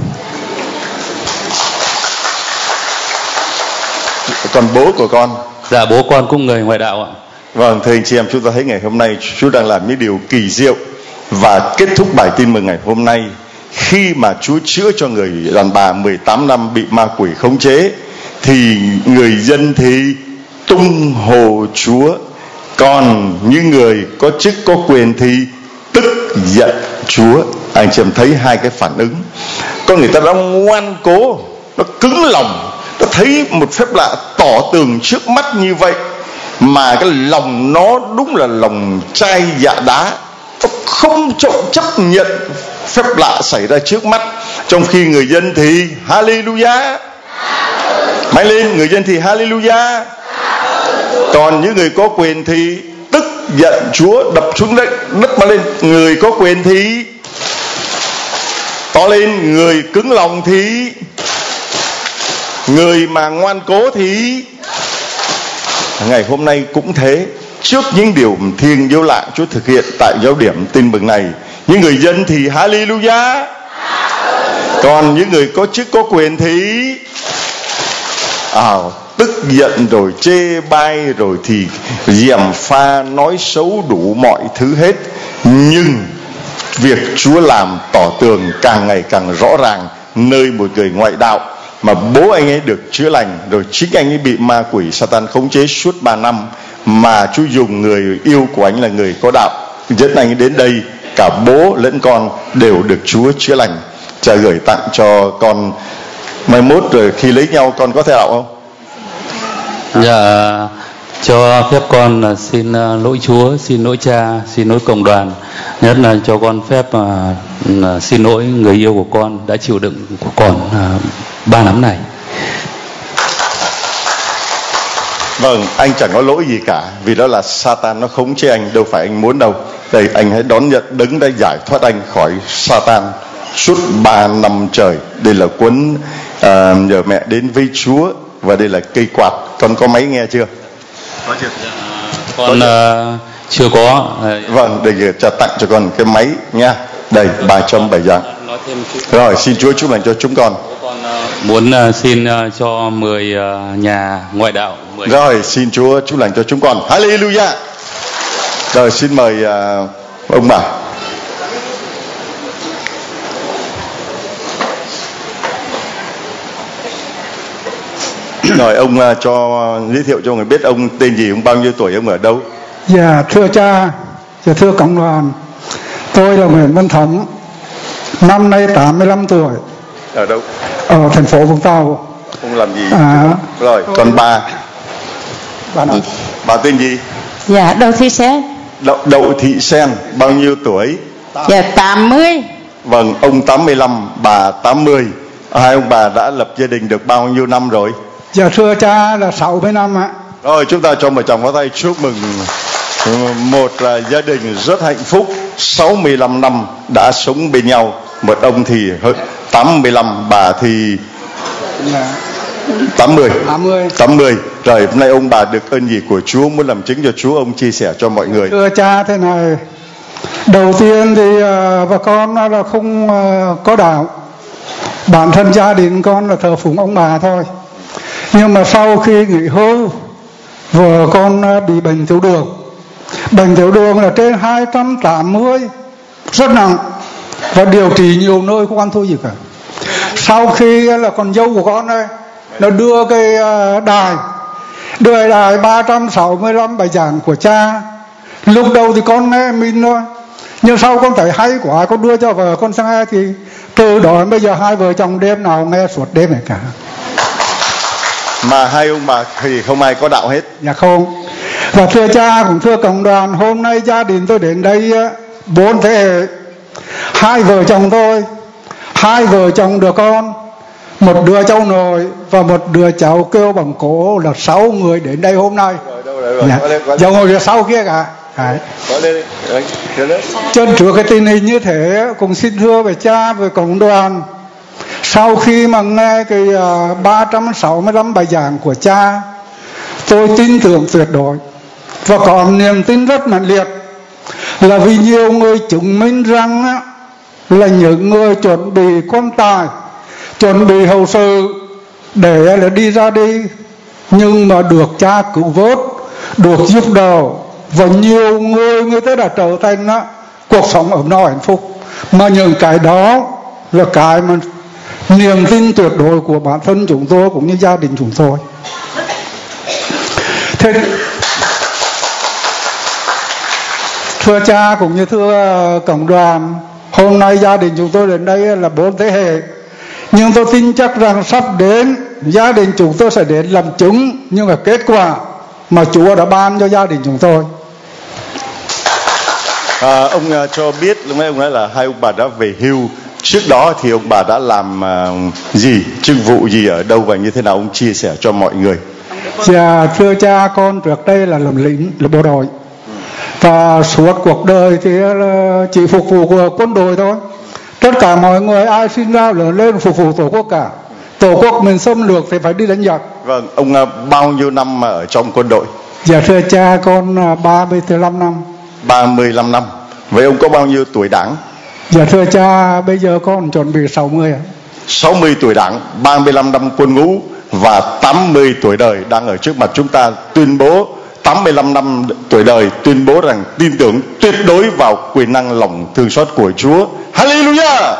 Còn bố của con? Dạ bố con cũng người ngoại đạo ạ. Vâng, thưa anh chị em, chúng ta thấy ngày hôm nay Chúa đang làm những điều kỳ diệu. Và kết thúc bài tin mừng ngày hôm nay, khi mà Chúa chữa cho người đàn bà mười tám năm bị ma quỷ khống chế, thì người dân thì tung hô Chúa. Còn những người có chức có quyền thì tức giận Chúa. Anh chị em thấy hai cái phản ứng. Có người ta đã ngoan cố, nó cứng lòng, nó thấy một phép lạ tỏ tường trước mắt như vậy, mà cái lòng nó đúng là lòng chai dạ đá, nó không chấp nhận phép lạ xảy ra trước mắt. Trong khi người dân thì Hallelujah, mạnh lên, người dân thì Hallelujah. Còn những người có quyền thì tức giận Chúa, đập xuống đất đất mà lên. Người có quyền thì to lên, người cứng lòng thì, người mà ngoan cố thì. Ngày hôm nay cũng thế. Trước những điều thiêng điếu lạ Chúa thực hiện tại giáo điểm tin mừng này, những người dân thì Hallelujah. Còn những người có chức có quyền thì à, tức giận rồi chê bai, rồi thì gièm pha nói xấu đủ mọi thứ hết. Nhưng việc Chúa làm tỏ tường càng ngày càng rõ ràng nơi một người ngoại đạo mà bố anh ấy được chữa lành, rồi chính anh ấy bị ma quỷ Satan khống chế suốt ba năm, mà Chúa dùng người yêu của anh là người có đạo dẫn anh ấy đến đây. Cả bố lẫn con đều được Chúa chữa lành. Cha gửi tặng cho con. Mai mốt rồi khi lấy nhau con có theo đạo không? Dạ, cho phép con là xin lỗi Chúa, xin lỗi cha, xin lỗi cộng đoàn. Nhất là cho con phép uh, xin lỗi người yêu của con đã chịu đựng của con uh, ba năm này. Vâng, anh chẳng có lỗi gì cả, vì đó là Satan nó khống chế anh, đâu phải anh muốn đâu. Đây, anh hãy đón nhận đấng đã giải thoát anh khỏi Satan suốt ba năm trời. Đây là cuốn uh, nhờ mẹ đến với Chúa, và đây là cây quạt. Con có máy nghe chưa? Có chưa? Con uh, chưa có. Vâng, để cha tặng cho con cái máy nha. Đây, ba trăm bảy dạng. Rồi, xin Chúa chúc lành cho chúng con. Con uh, muốn uh, xin uh, cho mười uh, nhà ngoại đạo. mười Rồi, xin Chúa chúc lành cho chúng con. Hallelujah. Rồi, xin mời uh, ông bà. Rồi ông uh, cho giới thiệu cho người biết ông tên gì, ông bao nhiêu tuổi, ông ở đâu? Dạ thưa cha, dạ thưa cộng đoàn, tôi là Nguyễn Văn Thắng, năm nay tám mươi lăm tuổi. Ở đâu? Ở thành phố Vũng Tàu. Ông làm gì? À, rồi, còn bà? Bà nào? Bà tên gì? Dạ Đậu Thị Sen. Đậu, Đậu Thị Sen, bao nhiêu tuổi? Dạ tám mươi. Vâng, ông tám mươi lăm, bà tám mươi. Hai ông bà đã lập gia đình được bao nhiêu năm rồi? Dạ thưa cha là sáu mươi năm ạ. Rồi chúng ta cho một tràng pháo tay chúc mừng một là gia đình rất hạnh phúc, sáu mươi lăm năm đã sống bên nhau. Một ông thì tám mươi lăm, bà thì tám mươi. tám mươi. Rồi hôm nay ông bà được ơn gì của Chúa, muốn làm chứng cho Chúa, ông chia sẻ cho mọi người. Thưa cha thế này, đầu tiên thì uh, bà con là không uh, có đạo. Bản thân gia đình con là thờ phụng ông bà thôi. Nhưng mà sau khi nghỉ hưu, vợ con bị bệnh tiểu đường. Bệnh tiểu đường là trên hai trăm tám mươi, rất nặng, và điều trị nhiều nơi không ăn thua gì cả. Sau khi là con dâu của con đây, nó đưa cái đài, đưa đài ba trăm sáu mươi lăm bài giảng của cha. Lúc đầu thì con nghe mình thôi, nhưng sau con thấy hay quá, con đưa cho vợ con sang nghe, thì từ đó bây giờ hai vợ chồng đêm nào nghe suốt đêm này cả. Mà hai ông bà thì không ai có đạo hết. Dạ không. Và thưa cha cũng thưa cộng đoàn, hôm nay gia đình tôi đến đây bốn thế hệ, hai vợ chồng tôi, hai vợ chồng đứa con, một đứa cháu nội và một đứa cháu kêu bằng cổ, là sáu người đến đây hôm nay. Rồi, đâu, rồi, rồi. Dạ. Có lên, có lên. Cháu ngồi phía sau kia cả. Đấy. Có lên, lên. Chân trước cái tình hình như thế, cũng xin thưa về cha, về cộng đoàn, Sau khi mà nghe cái uh, ba trăm sáu mươi lăm bài giảng của cha, tôi tin tưởng tuyệt đối và có niềm tin rất mãnh liệt, là vì nhiều người chứng minh rằng á, là những người chuẩn bị quan tài, chuẩn bị hậu sự để là đi ra đi, nhưng mà được cha cứu vớt, được giúp đỡ, và nhiều người người ta đã trở thành á, cuộc sống ấm no hạnh phúc. Mà những cái đó là cái mà niềm tin tuyệt đối của bản thân chúng tôi cũng như gia đình chúng tôi. Thế thưa cha cũng như thưa cộng đoàn, hôm nay gia đình chúng tôi đến đây là bốn thế hệ, nhưng tôi tin chắc rằng sắp đến gia đình chúng tôi sẽ đến làm chứng nhưng mà kết quả mà Chúa đã ban cho gia đình chúng tôi. À, ông uh, cho biết lúc nãy ông nói là hai ông bà đã về hưu. Trước đó thì ông bà đã làm uh, gì, chức vụ gì ở đâu và như thế nào, ông chia sẻ cho mọi người. Dạ thưa cha, con trước đây là làm lính, là bộ đội, và suốt cuộc đời thì uh, chỉ phục vụ của quân đội thôi. Tất cả mọi người ai sinh ra lớn lên phục vụ tổ quốc cả. Tổ quốc mình xâm lược thì phải đi đánh giặc. Vâng, ông uh, bao nhiêu năm ở trong quân đội? Dạ thưa cha, con uh, ba mươi lăm năm. ba mươi lăm năm. Vậy ông có bao nhiêu tuổi đảng? Dạ thưa cha, bây giờ con chuẩn bị sáu mươi ạ. sáu mươi tuổi đảng, ba mươi lăm năm quân ngũ và tám mươi tuổi đời đang ở trước mặt chúng ta, tuyên bố tám mươi lăm năm tuổi đời, tuyên bố rằng tin tưởng tuyệt đối vào quyền năng lòng thương xót của Chúa. Hallelujah!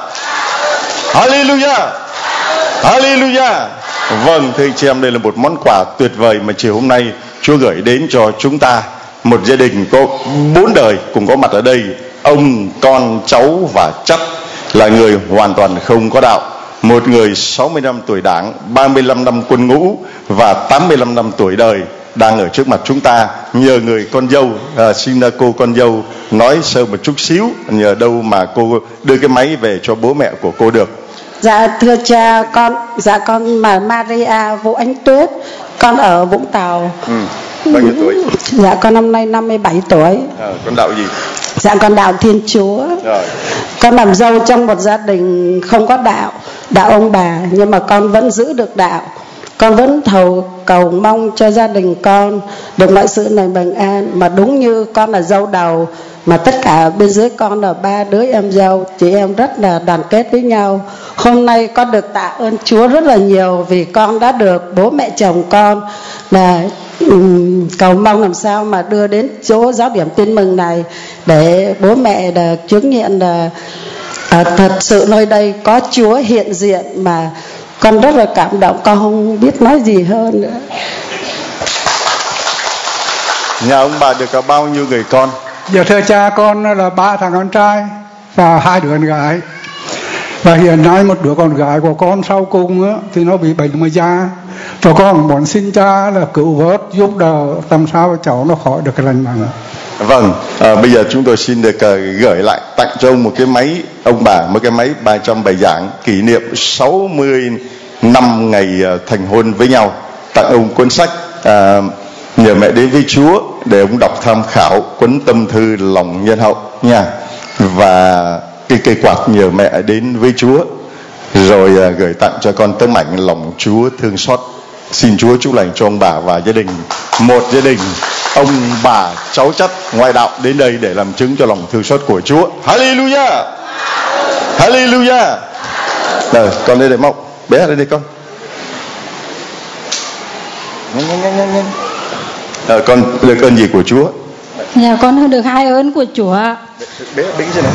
Hallelujah! Hallelujah! Vâng, thưa anh chị em, đây là một món quà tuyệt vời mà chiều hôm nay Chúa gửi đến cho chúng ta. Một gia đình có bốn đời cùng có mặt ở đây, ông, con, cháu và chắc là người hoàn toàn không có đạo. Một người sáu mươi năm tuổi đảng, ba mươi lăm năm quân ngũ và tám mươi lăm năm tuổi đời đang ở trước mặt chúng ta. Nhờ người con dâu, à, xin cô con dâu nói sơ một chút xíu, nhờ đâu mà cô đưa cái máy về cho bố mẹ của cô được. Dạ thưa cha, con dạ con là Maria Vũ Ánh Tuyết, con ở Vũng Tàu. Ừ. Bao nhiêu tuổi? Dạ con năm nay năm mươi bảy tuổi. À, con đạo gì? Dạ con đạo Thiên Chúa. Rồi. Con làm dâu trong một gia đình không có đạo, đạo ông bà, nhưng mà con vẫn giữ được đạo. Con vẫn thầu cầu mong cho gia đình con được mọi sự này bình an. Mà đúng như con là dâu đầu, mà tất cả bên dưới con là ba đứa em dâu, chị em rất là đoàn kết với nhau. Hôm nay con được tạ ơn Chúa rất là nhiều, vì con đã được bố mẹ chồng con là um, cầu mong làm sao mà đưa đến chỗ giáo điểm Tin Mừng này để bố mẹ được chứng nghiệm là à, thật sự nơi đây có Chúa hiện diện. Mà con rất là cảm động, con không biết nói gì hơn nữa. Nhà ông bà được có bao nhiêu người con? Dạ thưa cha, con là ba thằng con trai và hai đứa con gái. Và hiện nay một đứa con gái của con sau cùng á, thì nó bị bệnh mà da, và con muốn xin cha là cứu vớt, giúp đỡ làm sao cháu nó khỏi được cái lành nặng. Vâng, à, bây giờ chúng tôi xin được uh, gửi lại tặng cho ông một cái máy, ông bà một cái máy ba trăm bài giảng kỷ niệm sáu mươi năm ngày uh, thành hôn với nhau. Tặng ông cuốn sách uh, Nhờ Mẹ Đến Với Chúa để ông đọc tham khảo, cuốn tâm thư lòng nhân hậu nha. Và cái cây quạt Nhờ Mẹ Đến Với Chúa, rồi uh, gửi tặng cho con tấm ảnh lòng Chúa thương xót. Xin Chúa chúc lành cho ông bà và gia đình. Một gia đình ông bà cháu chắt ngoại đạo đến đây để làm chứng cho lòng thương xót của Chúa. Hallelujah, Hallelujah. Rồi con lên đây mong bé lên đây con. Nhanh nhanh nhanh nhanh nhanh. À, con được ơn gì của Chúa? Dạ con được hai ơn của Chúa. Bé đứng trên này.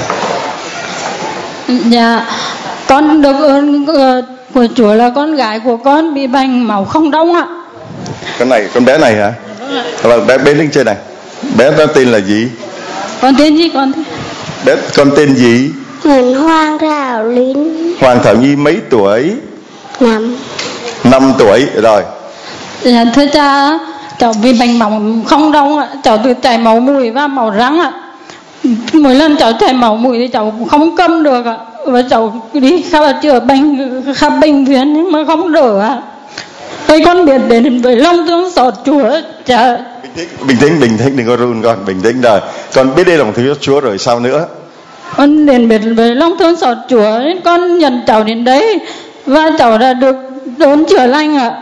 Dạ con được ơn của Chúa là con gái của con bị bệnh máu không đông ạ. Con này, con bé này hả? Vâng, bé bé đứng trên này. Bé đó tên là gì? Con tên gì con? Bé con tên gì? Nguyễn Hoàng Thảo Linh. Hoàng Thảo Nhi mấy tuổi? Năm. Năm tuổi rồi. Dạ thưa cha, cháu bị bệnh máu không đông ạ, cháu từ chảy máu mũi và máu răng ạ. Mỗi lần cháu chảy máu mũi thì cháu không câm được ạ, và cháu đi khám chữa bệnh khắp bệnh viện nhưng mà không đỡ ạ. Đây con biết đến với lòng thương xót Chúa. Cha Bình tĩnh, bình tĩnh, đừng có run con, bình tĩnh rồi. Con biết đây lòng thương xót Chúa rồi sao nữa? Con đến biết với lòng thương xót Chúa, con nhận cháu đến đấy và cháu đã được ơn chữa lành ạ.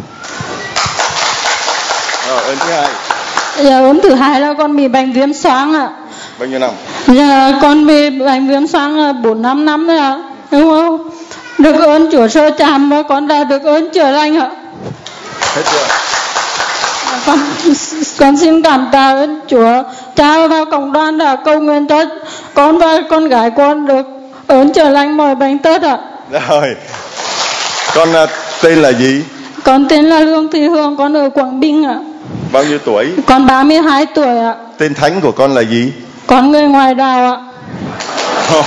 Rồi ơn thứ hai. Dạ, ơn thứ hai là con bị bệnh viêm xoang ạ. Bao nhiêu năm? Dạ, con bị bệnh viêm xoang bốn năm năm rồi ạ, đúng không? Được ơn Chúa sơ chạm và con đã được ơn chữa lành ạ. Hết chưa? Con, con xin cảm tạ ơn Chúa Cha và cộng đoàn đã cầu nguyện cho con và con gái con được ơn chữa lành mọi bệnh tật ạ. Rồi. Con uh, tên là gì? Con tên là Lương Thị Hương, con ở Quảng Bình ạ. Bao nhiêu tuổi? Con ba mươi hai tuổi ạ. Tên thánh của con là gì? Con người ngoài đạo ạ. Oh.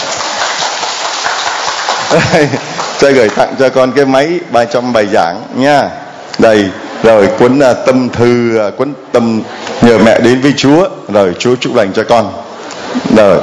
Tôi gửi tặng cho con cái máy ba trăm bài giảng nha. Đây, rồi cuốn uh, tâm thư, uh, cuốn tâm nhờ mẹ đến với Chúa. Rồi Chúa chúc lành cho con. Rồi.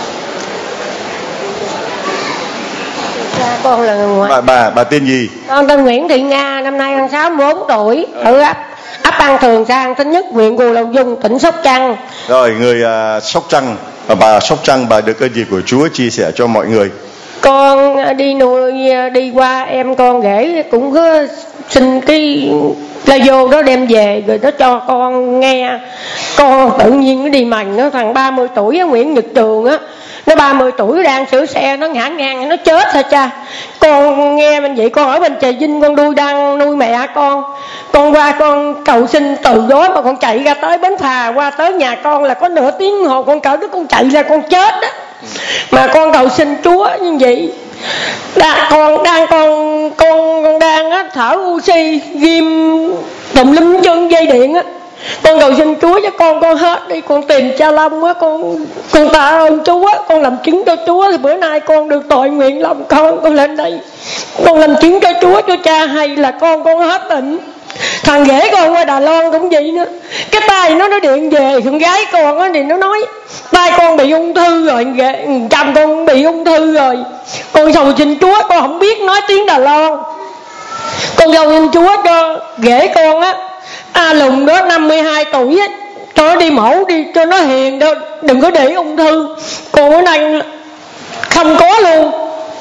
Con là ngoại. Bà, bà, bà tên gì? Con tên Nguyễn Thị Nga, năm nay con sáu mươi bốn tuổi, ở ấp ấp An Thường, xã An Thới Nhất, huyện Cù Lao Dung, tỉnh Sóc Trăng. Rồi, người uh, Sóc Trăng, bà Sóc Trăng, bà được cái gì của Chúa chia sẻ cho mọi người? Con đi nuôi, đi qua em con rể cũng có xin cái là vô đó đem về rồi nó cho con nghe. Con tự nhiên nó đi mành, nó thằng ba mươi tuổi á, Nguyễn Nhật Trường á, nó ba mươi tuổi đang sửa xe, nó ngã ngang nó chết hả cha. Con nghe bên vậy, con ở bên Trà Vinh, con nuôi đang nuôi mẹ con. Con qua con cầu xin từ đó mà con chạy ra tới Bến Phà, qua tới nhà con là có nửa tiếng hồ, con cỡ đứa con chạy ra con chết đó. Mà con cầu xin Chúa như vậy. Đã, con đang con con con đang á, thở oxy ghim tùm lum chân dây điện á. Con cầu xin Chúa cho con con hết đi, con tìm cha Long á, con con tạ ơn Chúa, con làm chứng cho Chúa. Thì bữa nay con được tội nguyện lòng con con lên đây con làm chứng cho Chúa cho cha hay là con con hết bệnh. Thằng ghẻ con qua Đà Loan cũng vậy nữa, cái tay nó nó điện về con gái con á thì nó nói tay con bị ung thư rồi, chồng con bị ung thư rồi. Con cầu xin Chúa, con không biết nói tiếng Đà Loan, con cầu xin Chúa cho ghẻ con á, A Lùng đó năm mươi hai tuổi á, cho nó đi mổ đi cho nó hiền đâu, đừng có để ung thư. Còn bữa nay không có luôn.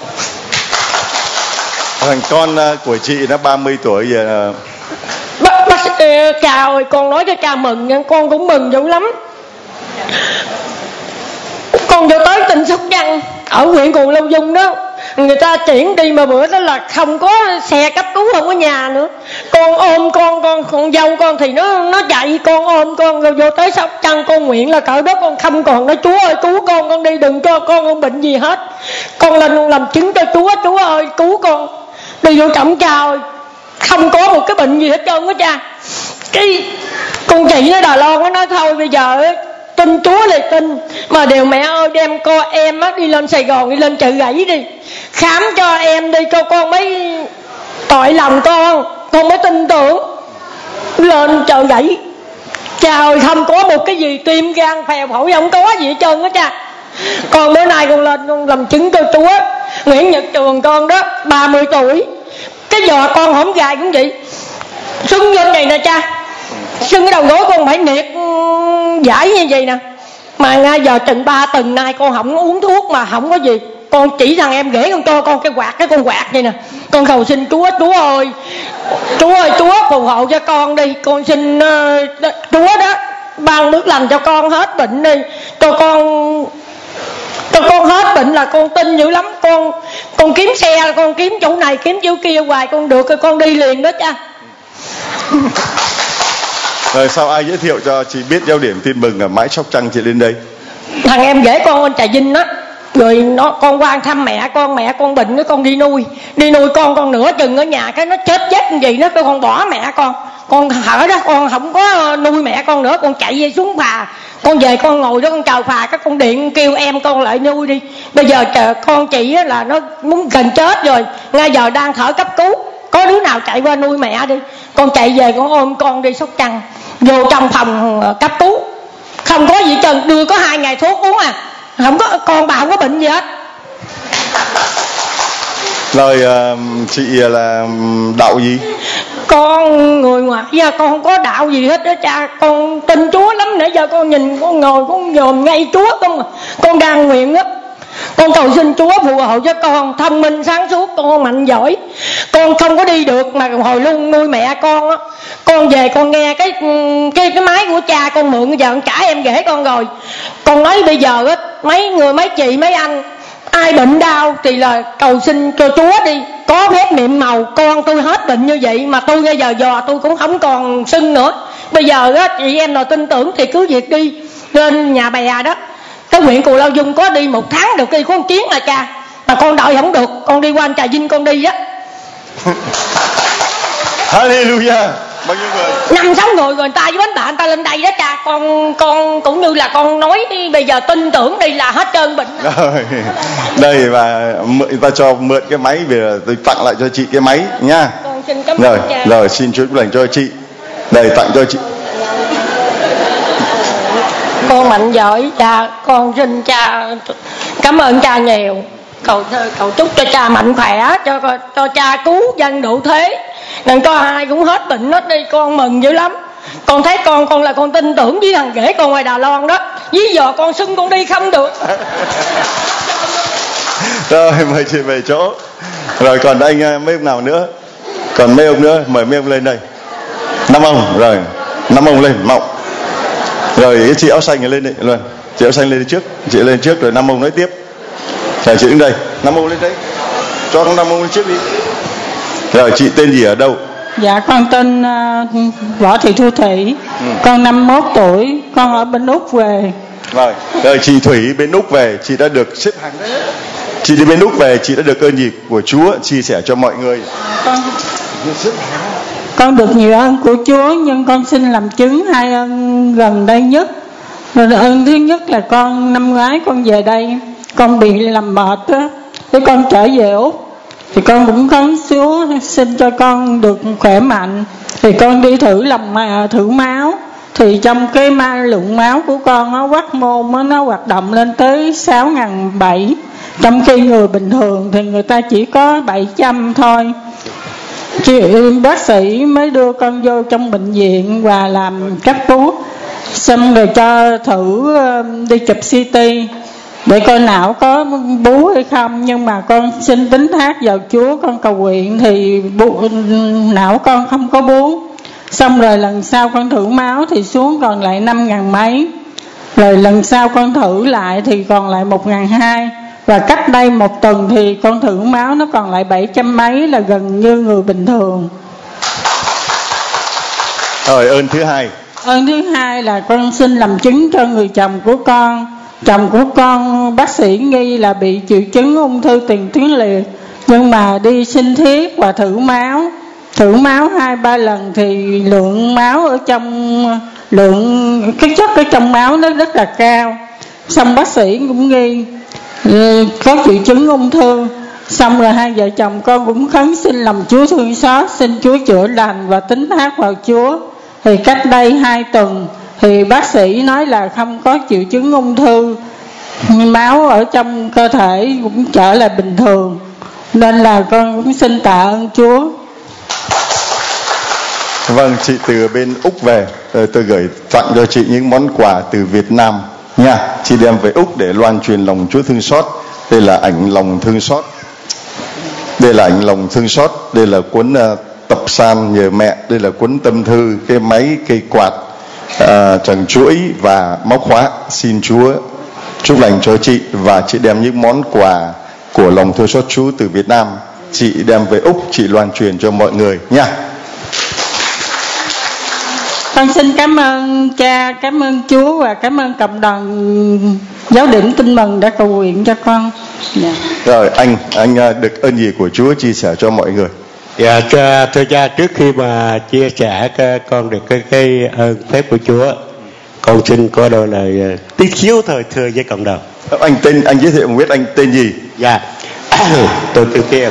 Thằng con của chị nó ba mươi tuổi giờ. Bác, bác cha ơi, con nói cho cha mừng nha, con cũng mừng dữ lắm. Con vô tới tỉnh Sóc Trăng ở huyện Cù Lao Dung đó, người ta chuyển đi mà bữa đó là không có xe cấp cứu, không có nhà nữa. Con ôm con con con dâu con thì nó nó chạy, con ôm con rồi vô tới Sóc Trăng, con nguyện là cỡ đó con không còn nói Chúa ơi cứu con con đi, đừng cho con con bệnh gì hết. Con lên con làm chứng cho Chúa, Chúa ơi cứu con. Đi vô trọng cha ơi, không có một cái bệnh gì hết trơn á cha. Cái con chị nó Đà Loan nó nói thôi bây giờ tin Chúa là tin, mà đều mẹ ơi đem con em á đi lên Sài Gòn, đi lên chợ Gãy đi khám cho em đi, cho con mới tội lòng con con mới tin tưởng. Lên chợ Gãy cha ơi không có một cái gì, tim gan phèo phổi không có gì hết trơn á cha. Còn bữa nay con lên con làm chứng cho Chúa. Nguyễn Nhật Trường con đó ba mươi tuổi, cái giò con hổm gài cũng vậy, sưng lên này nè cha, sưng cái đầu gối con phải niệt giải như vậy nè. Mà ngay giờ chừng ba tuần nay con không uống thuốc mà không có gì. Con chỉ thằng em ghẻ con cho con cái quạt, cái con quạt vậy nè. Con cầu xin Chúa, Chúa ơi Chúa ơi Chúa phù hộ cho con đi. Con xin uh, Chúa đó ban bước lành cho con hết bệnh đi, cho con cho con hết bệnh là con tin dữ lắm. Con con kiếm xe, con kiếm chỗ này kiếm chỗ kia hoài con được rồi con đi liền đó cha. Rồi sau ai giới thiệu cho chị biết Giáo Điểm Tin Mừng ở Mãi Sóc Trăng chị lên đây? Thằng em ghẻ con bên Trà Vinh á, rồi nó con qua thăm mẹ con, mẹ con bệnh nó con đi nuôi, đi nuôi con con nửa chừng ở nhà cái nó chết chết như vậy đó, cái con bỏ mẹ con, con hở đó con không có nuôi mẹ con nữa, con chạy về xuống phà, con về con ngồi đó con chào phà, các con điện kêu em con lại nuôi đi. Bây giờ chờ con chị á là nó muốn gần chết rồi, ngay giờ đang thở cấp cứu, có đứa nào chạy qua nuôi mẹ đi. Con chạy về con ôm con đi Sóc Trăng, vô trong phòng cấp cứu không có gì trơn, đưa có hai ngày thuốc uống à, không có, con bà không có bệnh gì hết. Rồi uh, chị là đạo gì? Con người ngoài giờ con không có đạo gì hết đó cha, con tin Chúa lắm. Nãy giờ con nhìn con ngồi con nhòm ngay Chúa không à. Con đang nguyện á, Con cầu xin Chúa phù hộ cho con thông minh sáng suốt, con mạnh giỏi. Con không có đi được mà hồi luôn nuôi mẹ con á. Con về con nghe cái cái cái máy của cha con mượn, giờ con trả em ghẻ con rồi. Con nói bây giờ á, mấy người mấy chị mấy anh ai bệnh đau thì là cầu xin cho Chúa đi, có phép niệm màu. Con tôi hết bệnh như vậy mà tôi bây giờ dò tôi cũng không còn sưng nữa. Bây giờ á, chị em nào tin tưởng thì cứ việc đi lên Nhà Bè đó, cái huyện Cù Lao Dung có đi một tháng được đi có một chuyến mà cha, mà con đợi không được, con đi qua anh Trà Vinh con đi đó. Hallelujah. Bao nhiêu người? Năm sáu người rồi, người ta với bánh bạn ta lên đây đó cha. Con con cũng như là con nói đi, bây giờ tin tưởng đi là hết trơn bệnh. Rồi. Đây và người ta cho mượn cái máy về, tôi tặng lại cho chị cái máy nha. Con xin cảm ơn Rồi, cha. rồi xin Chúa chúc lành cho chị. Đây tặng cho chị. Con mạnh giỏi cha, con xin cha cảm ơn cha nhiều. Cầu cầu chúc cho cha mạnh khỏe, cho cho cha cứu dân độ thế, đừng cho ai cũng hết bệnh hết đi. Con mừng dữ lắm. Con thấy con con là con tin tưởng với thằng ghẻ con ngoài Đà Loan đó. Ví dụ con xưng con đi không được. Rồi mời chị về chỗ. Rồi còn anh mấy ông nào nữa? Còn mấy ông nữa, mời mấy ông lên đây. Năm ông, rồi năm ông lên mộng. Rồi cái chị áo xanh lên đây luôn. Chị áo xanh lên trước, chị lên trước rồi năm ông nói tiếp. Rồi chị đứng đây, năm ông lên đấy. Cho con năm ông lên trước đi. Rồi chị tên gì ở đâu? Dạ con tên uh, Võ Thị Thu Thủy. Ừ. Con năm mươi mốt tuổi, con ở bên Úc về. Rồi, rồi chị Thủy bên Úc về, chị đã được xếp hàng đấy. Chị đi bên Úc về, chị đã được ơn gì của Chúa chia sẻ cho mọi người. Con Con được nhiều ơn của Chúa, nhưng con xin làm chứng hai ơn gần đây nhất. Ơn thứ nhất là con năm ngoái con về đây, con bị làm mệt á, với con trở về Úc thì con cũng khấn Chúa xin cho con được khỏe mạnh. Thì con đi thử lòng thử máu, thì trong cái ma lượng máu của con nó quắc môn nó, nó hoạt động lên tới sáu ngàn bảy, trong khi người bình thường thì người ta chỉ có bảy trăm thôi. Chị, bác sĩ mới đưa con vô trong bệnh viện và làm cấp cứu, xong rồi cho thử đi chụp xê tê để coi não có bú hay không. Nhưng mà con xin tín thác vào Chúa, con cầu nguyện thì bú, não con không có bú. Xong rồi lần sau con thử máu thì xuống còn lại năm ngàn mấy. Rồi lần sau con thử lại thì còn lại một ngàn hai. Và cách đây một tuần thì con thử máu nó còn lại bảy trăm mấy, là gần như người bình thường. Rồi ơn thứ hai. Ơn thứ hai là con xin làm chứng cho người chồng của con. Chồng của con bác sĩ nghi là bị triệu chứng ung thư tiền tuyến liệt, nhưng mà đi sinh thiết và thử máu, thử máu hai ba lần thì lượng máu ở trong lượng cái chất ở trong máu nó rất là cao. Xong bác sĩ cũng nghi có triệu chứng ung thư. Xong rồi hai vợ chồng con cũng khấn xin lòng Chúa thương xót, xin Chúa chữa lành và tín thác vào Chúa. Thì cách đây hai tuần thì bác sĩ nói là không có triệu chứng ung thư, máu ở trong cơ thể cũng trở lại bình thường. Nên là con cũng xin tạ ơn Chúa. Vâng, chị từ bên Úc về, tôi gửi tặng cho chị những món quà từ Việt Nam nha. Chị đem về Úc để loan truyền lòng Chúa thương xót. Đây là ảnh lòng thương xót. Đây là ảnh lòng thương xót. Đây là cuốn uh, tập san nhờ mẹ. Đây là cuốn tâm thư, cái máy, cây quạt, uh, trần chuỗi và móc khóa. Xin Chúa chúc lành cho chị. Và chị đem những món quà của lòng thương xót Chúa từ Việt Nam, chị đem về Úc, chị loan truyền cho mọi người nha. Con xin cảm ơn cha, cảm ơn Chúa và cảm ơn cộng đoàn Giáo điểm Tin Mừng đã cầu nguyện cho con. Yeah. Rồi anh, anh được ơn gì của Chúa chia sẻ cho mọi người? Dạ thưa cha, trước khi mà chia sẻ con được cái, cái ơn phép của Chúa, con xin có đôi lời tí xíu thôi thưa với cộng đồng. Anh tên, anh giới thiệu không biết anh tên gì? Dạ tôi tên Kiêm.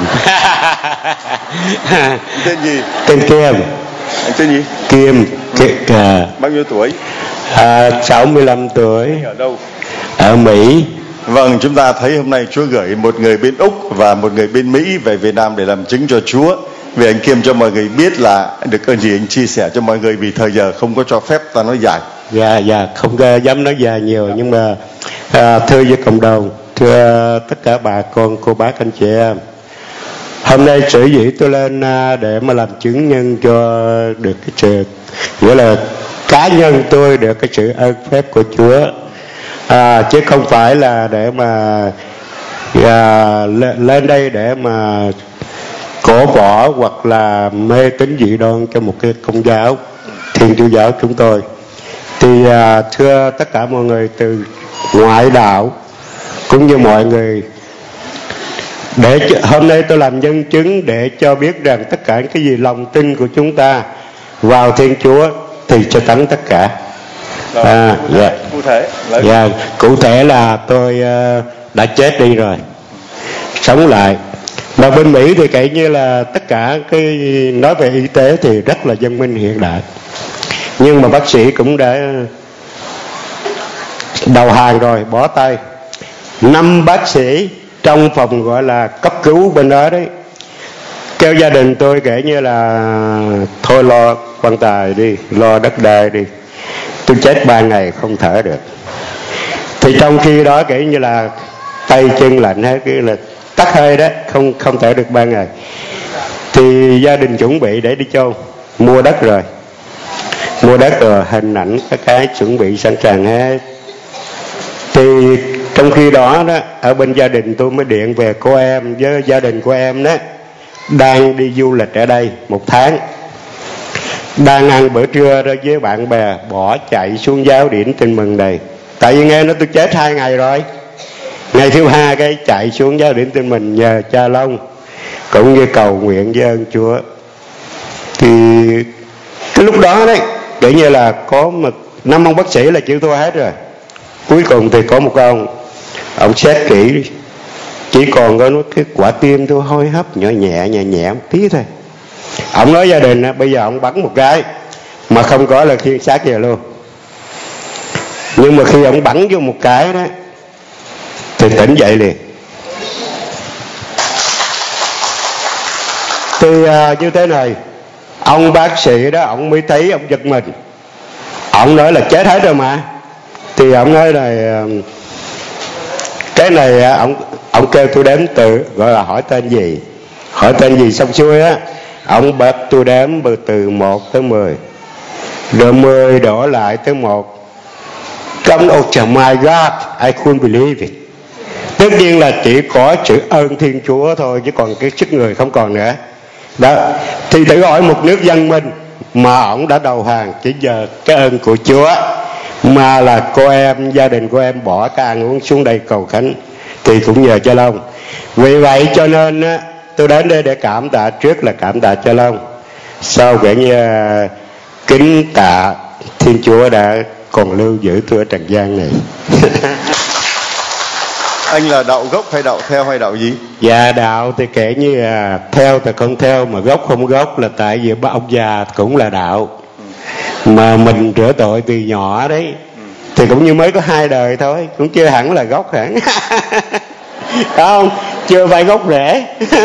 Tên gì? Tên Kiêm. Anh tên gì? Kiêm. Ừ. À, bao nhiêu tuổi? À, sáu mươi lăm tuổi. Ở đâu? Ở Mỹ. Vâng, chúng ta thấy hôm nay Chúa gửi một người bên Úc và một người bên Mỹ về Việt Nam để làm chứng cho Chúa. Vì anh Kiêm cho mọi người biết là được ơn gì anh chia sẻ cho mọi người, vì thời giờ không có cho phép ta nói dài. Dạ, dạ, không dám nói dài nhiều, nhưng mà à, thưa với cộng đồng, thưa tất cả bà con, cô bác, anh chị em. Hôm nay sở dĩ tôi lên để mà làm chứng nhân cho được cái sự, nghĩa là cá nhân tôi được cái sự ơn phép của Chúa, à, chứ không phải là để mà à, lên đây để mà cổ võ hoặc là mê tín dị đoan cho một cái công giáo Thiên Chúa giáo chúng tôi. Thì à, thưa tất cả mọi người từ ngoại đạo cũng như mọi người, để hôm nay tôi làm nhân chứng để cho biết rằng tất cả cái gì lòng tin của chúng ta vào Thiên Chúa thì cho thắng tất cả. À, cụ thể, cụ thể, yeah, cụ thể là tôi uh, đã chết đi rồi, sống lại. Mà bên Mỹ thì kể như là tất cả cái nói về y tế thì rất là văn minh hiện đại, nhưng mà bác sĩ cũng đã đầu hàng rồi, bỏ tay. Năm bác sĩ trong phòng gọi là cấp cứu bên đó đấy kêu gia đình tôi kể như là thôi lo quan tài đi, lo đất đai đi, tôi chết ba ngày không thở được. Thì trong khi đó kể như là tay chân lạnh hết, cái là tắt hơi đó, không không thở được ba ngày. Thì gia đình chuẩn bị để đi chôn, mua đất rồi, mua đất rồi, hình ảnh các cái chuẩn bị sẵn sàng hết. Thì trong khi đó đó, ở bên gia đình tôi mới điện về cô em với gia đình của em đó đang đi du lịch ở đây một tháng, đang ăn bữa trưa đó với bạn bè, bỏ chạy xuống giáo điểm Tin Mừng này. Tại vì nghe nói tôi chết hai ngày rồi, ngày thứ hai cái chạy xuống giáo điểm Tin Mừng nhờ Cha Long cũng như cầu nguyện với ơn Chúa. Thì cái lúc đó đấy kiểu như là có một năm ông bác sĩ là chịu thua hết rồi. Cuối cùng thì có một ông, ông xét kỹ chỉ còn có cái quả tim tôi hôi hấp nhỏ nhẹ nhẹ nhẹ một tí thôi. Ông nói gia đình bây giờ ông bắn một cái mà không có là khiên xác về luôn. Nhưng mà khi ông bắn vô một cái đó thì tỉnh dậy liền. Thì uh, như thế này, ông bác sĩ đó ông mới thấy, ông giật mình, ông nói là chết hết rồi mà. Thì ông nói là cái này ông ông kêu tôi đếm từ, gọi là hỏi tên gì, hỏi tên gì xong xuôi á, ông bắt tôi đếm từ một tới mười, rồi mười đổ lại tới một. Trong oh my God, I couldn't believe it. Tất nhiên là chỉ có chữ ơn Thiên Chúa thôi, chứ còn cái sức người không còn nữa. Đó, thì tự hỏi một nước văn minh mà ông đã đầu hàng chỉ giờ cái ơn của Chúa, mà là cô em, gia đình của em bỏ cái ăn uống xuống đây cầu khánh thì cũng nhờ Cha Long. Vì vậy cho nên á, tôi đến đây để cảm tạ, trước là cảm tạ Cha Long, sau kể như kính tạ Thiên Chúa đã còn lưu giữ tôi ở trần gian này. Anh là đạo gốc hay đạo theo hay đạo gì? Dạ đạo thì kể như là theo thì không theo, mà gốc không gốc là tại vì ba ông già cũng là đạo, mà mình rửa tội từ nhỏ đấy, thì cũng như mới có hai đời thôi, cũng chưa hẳn là gốc hẳn. Không, chưa phải gốc rễ.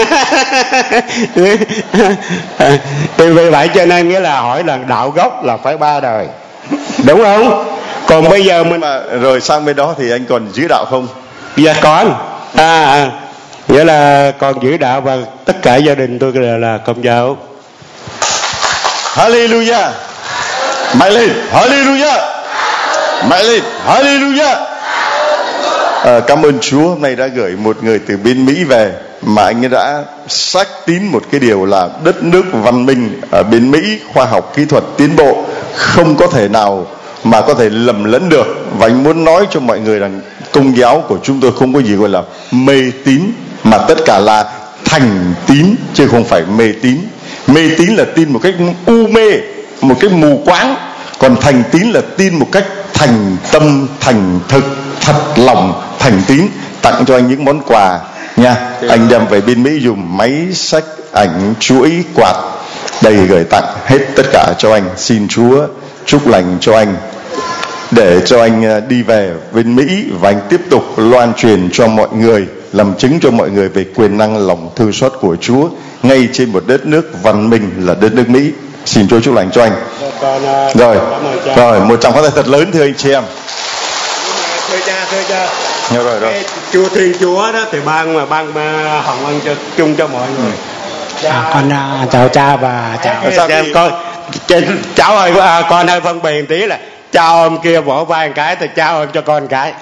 Thì vì vậy cho nên nghĩa là hỏi là đạo gốc là phải ba đời, đúng không? Còn bây giờ mình mà rồi sang bên đó thì anh còn giữ đạo không? Dạ còn, à, à nghĩa là còn giữ đạo, và tất cả gia đình tôi là, là công giáo. Hallelujah, mạnh lên, Hallelujah, mạnh lên, Hallelujah. À, cảm ơn Chúa hôm nay đã gửi một người từ bên Mỹ về, mà anh ấy đã xác tín một cái điều là đất nước văn minh ở bên Mỹ, khoa học kỹ thuật tiến bộ, không có thể nào mà có thể lầm lẫn được. Và anh muốn nói cho mọi người rằng công giáo của chúng tôi không có gì gọi là mê tín, mà tất cả là thành tín chứ không phải mê tín. Mê tín là tin một cách u mê, một cách mù quáng, còn thành tín là tin một cách thành tâm, thành thực, thật lòng, thành tín. Tặng cho anh những món quà nha. Anh đem về bên Mỹ dùng máy sách, ảnh, chuỗi, quạt, đầy gửi tặng hết tất cả cho anh. Xin Chúa chúc lành cho anh, để cho anh đi về bên Mỹ và anh tiếp tục loan truyền cho mọi người, làm chứng cho mọi người về quyền năng lòng thương xót của Chúa ngay trên một đất nước văn minh là đất nước Mỹ. Xin Chúa chúc lành cho anh. Rồi, rồi một tràng pháo tay thật lớn thưa anh chị em. Thưa cha, thưa cha. Nhớ rồi rồi. Chùa Thiên Chúa đó thì ban mà ban hồng ân cho chung cho mọi người. À, con à, chào cha và chào Chào em con. Cháu ơi, à, con hơi phân biệt tí là chào ông kia vỗ vai một cái thì chào ông cho con một cái.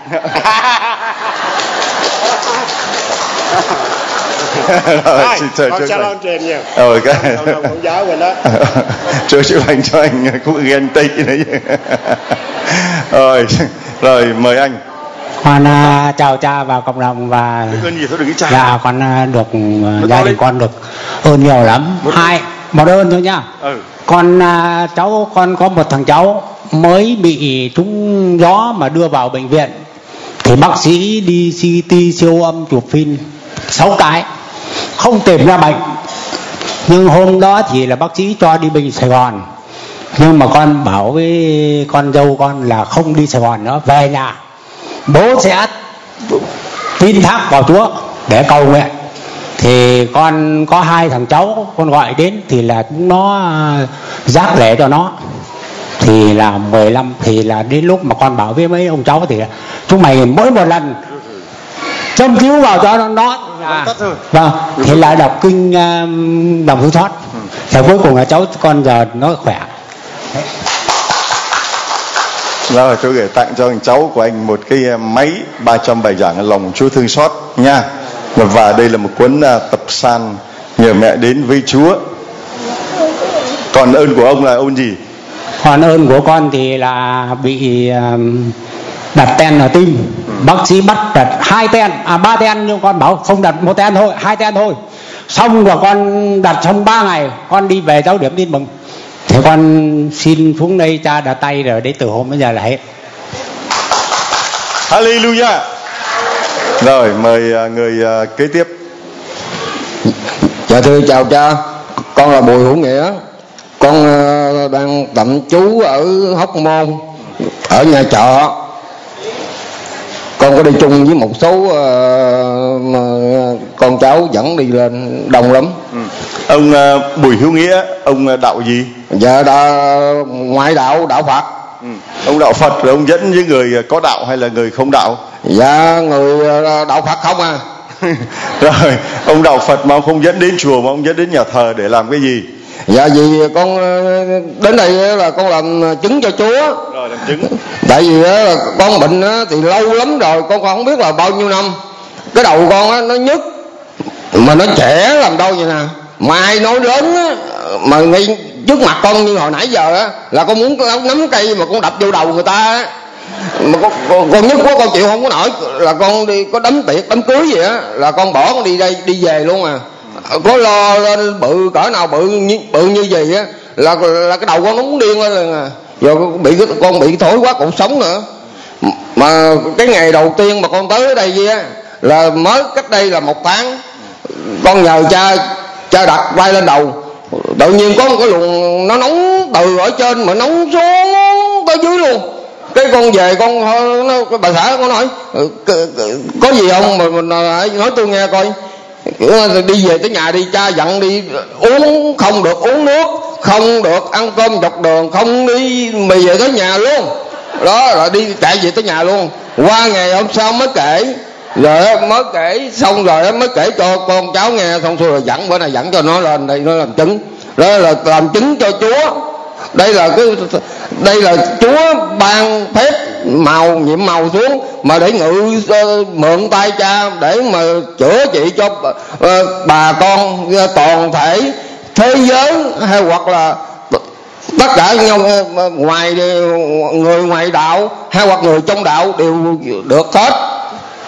Rồi, xin chào con chú chào Thành. ông truyền nhiều. Rồi cái Con giáo rồi đó. chú chú Thành cho anh cũng ghen tị đấy. Rồi, rồi mời anh. con à, chào cha và cộng đồng và Ơn gì thôi đừng cái chào. dạ con à, được à, gia đình con được ơn nhiều lắm. Hai một ơn thôi nhá. Ừ. Con à, cháu con có một thằng cháu mới bị trúng gió mà đưa vào bệnh viện thì bác sĩ đi xê tê siêu âm chụp phim sáu cái không tìm ra bệnh, nhưng hôm đó thì là bác sĩ cho đi bệnh Sài Gòn, nhưng mà con bảo với con dâu con là không đi Sài Gòn nữa, về nhà bố sẽ tin thác vào Chúa để cầu nguyện. Thì con có hai thằng cháu con gọi đến thì là nó giác lễ cho nó, thì là mười lăm thì là đến lúc mà con bảo với mấy ông cháu thì chúng mày mỗi một lần châm cứu vào cho nó à, vâng thì là đọc kinh uh, đồng hương thoát và cuối cùng là cháu con giờ nó khỏe. Rồi tôi gửi tặng cho anh cháu của anh một cái máy ba trăm bài giảng lòng Chúa thương xót nha. Và đây là một cuốn uh, tập san nhờ mẹ đến với Chúa. Còn ơn của ông là ơn gì? Còn ơn của con thì là bị uh, đặt ten ở tim. Ừ. Bác sĩ bắt đặt hai ten, à ba ten, nhưng con bảo không đặt một ten thôi, hai ten thôi. Xong rồi con đặt xong ba ngày, con đi về giáo điểm tin mừng. Thì con xin xuống đây cha đặt tay rồi đấy, từ hôm bây giờ là hết. Hallelujah. Rồi mời người kế tiếp. Dạ thưa chào cha, con là Bùi Hữu Nghĩa, con đang tạm trú ở Hóc Môn, ở nhà trọ. Con có đi chung với một số uh, con cháu dẫn đi lên đông lắm. Ừ. Ông uh, Bùi Hữu Nghĩa, ông đạo gì? Dạ đã ngoại đạo, đạo Phật. Ừ. Ông đạo Phật rồi ông dẫn với người có đạo hay là người không đạo? Dạ người đạo Phật không à. Rồi ông đạo Phật mà ông không dẫn đến chùa mà ông dẫn đến nhà thờ để làm cái gì? Dạ vì con đến đây là con làm chứng cho Chúa. Rồi làm chứng. Tại vì là con bệnh thì lâu lắm rồi, con không biết là bao nhiêu năm. Cái đầu con nó nhức mà nó trẻ làm đâu vậy nè. Mà ai nói lớn mà ngay trước mặt con như hồi nãy giờ á, là con muốn nắm cây mà con đập vô đầu người ta á. Mà con, con, con nhức quá con chịu không có nổi, là con đi có đám tiệc đám cưới gì á là con bỏ con đi đây đi về luôn à. Có lo lên bự cỡ nào bự như, bự như vậy á là là cái đầu con nó muốn điên lên liền à. Giờ con bị con bị thối quá cuộc sống nữa. Mà cái ngày đầu tiên mà con tới ở đây á là mới cách đây là một tháng, con nhờ cha cha đặt vai lên đầu, tự nhiên có một cái luồng nó nóng từ ở trên mà nóng xuống tới dưới luôn. Cái con về con nó, bà xã con nói có gì không mà mình nói tôi nghe coi. Đi về tới nhà đi, cha dặn đi uống không được uống nước, không được ăn cơm dọc đường, không đi mì về tới nhà luôn. Đó là đi chạy về tới nhà luôn. Qua ngày hôm sau mới kể, rồi mới kể xong rồi mới kể cho con cháu nghe, xong rồi dẫn bữa này dẫn cho nó lên đây nó làm chứng. Đó là làm chứng cho Chúa. Đây là cái đây là Chúa ban phép màu nhiệm màu xuống mà để ngự uh, mượn tay cha để mà chữa trị cho uh, bà con uh, toàn thể thế giới hay hoặc là tất cả nhau uh, ngoài người ngoài đạo hay hoặc người trong đạo đều được hết.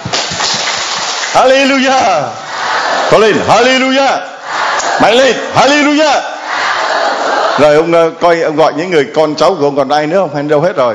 Hallelujah. Có lên hallelujah. Mạnh lên hallelujah. Rồi ông uh, coi ông gọi những người con cháu của ông còn ai nữa không hay đâu hết rồi?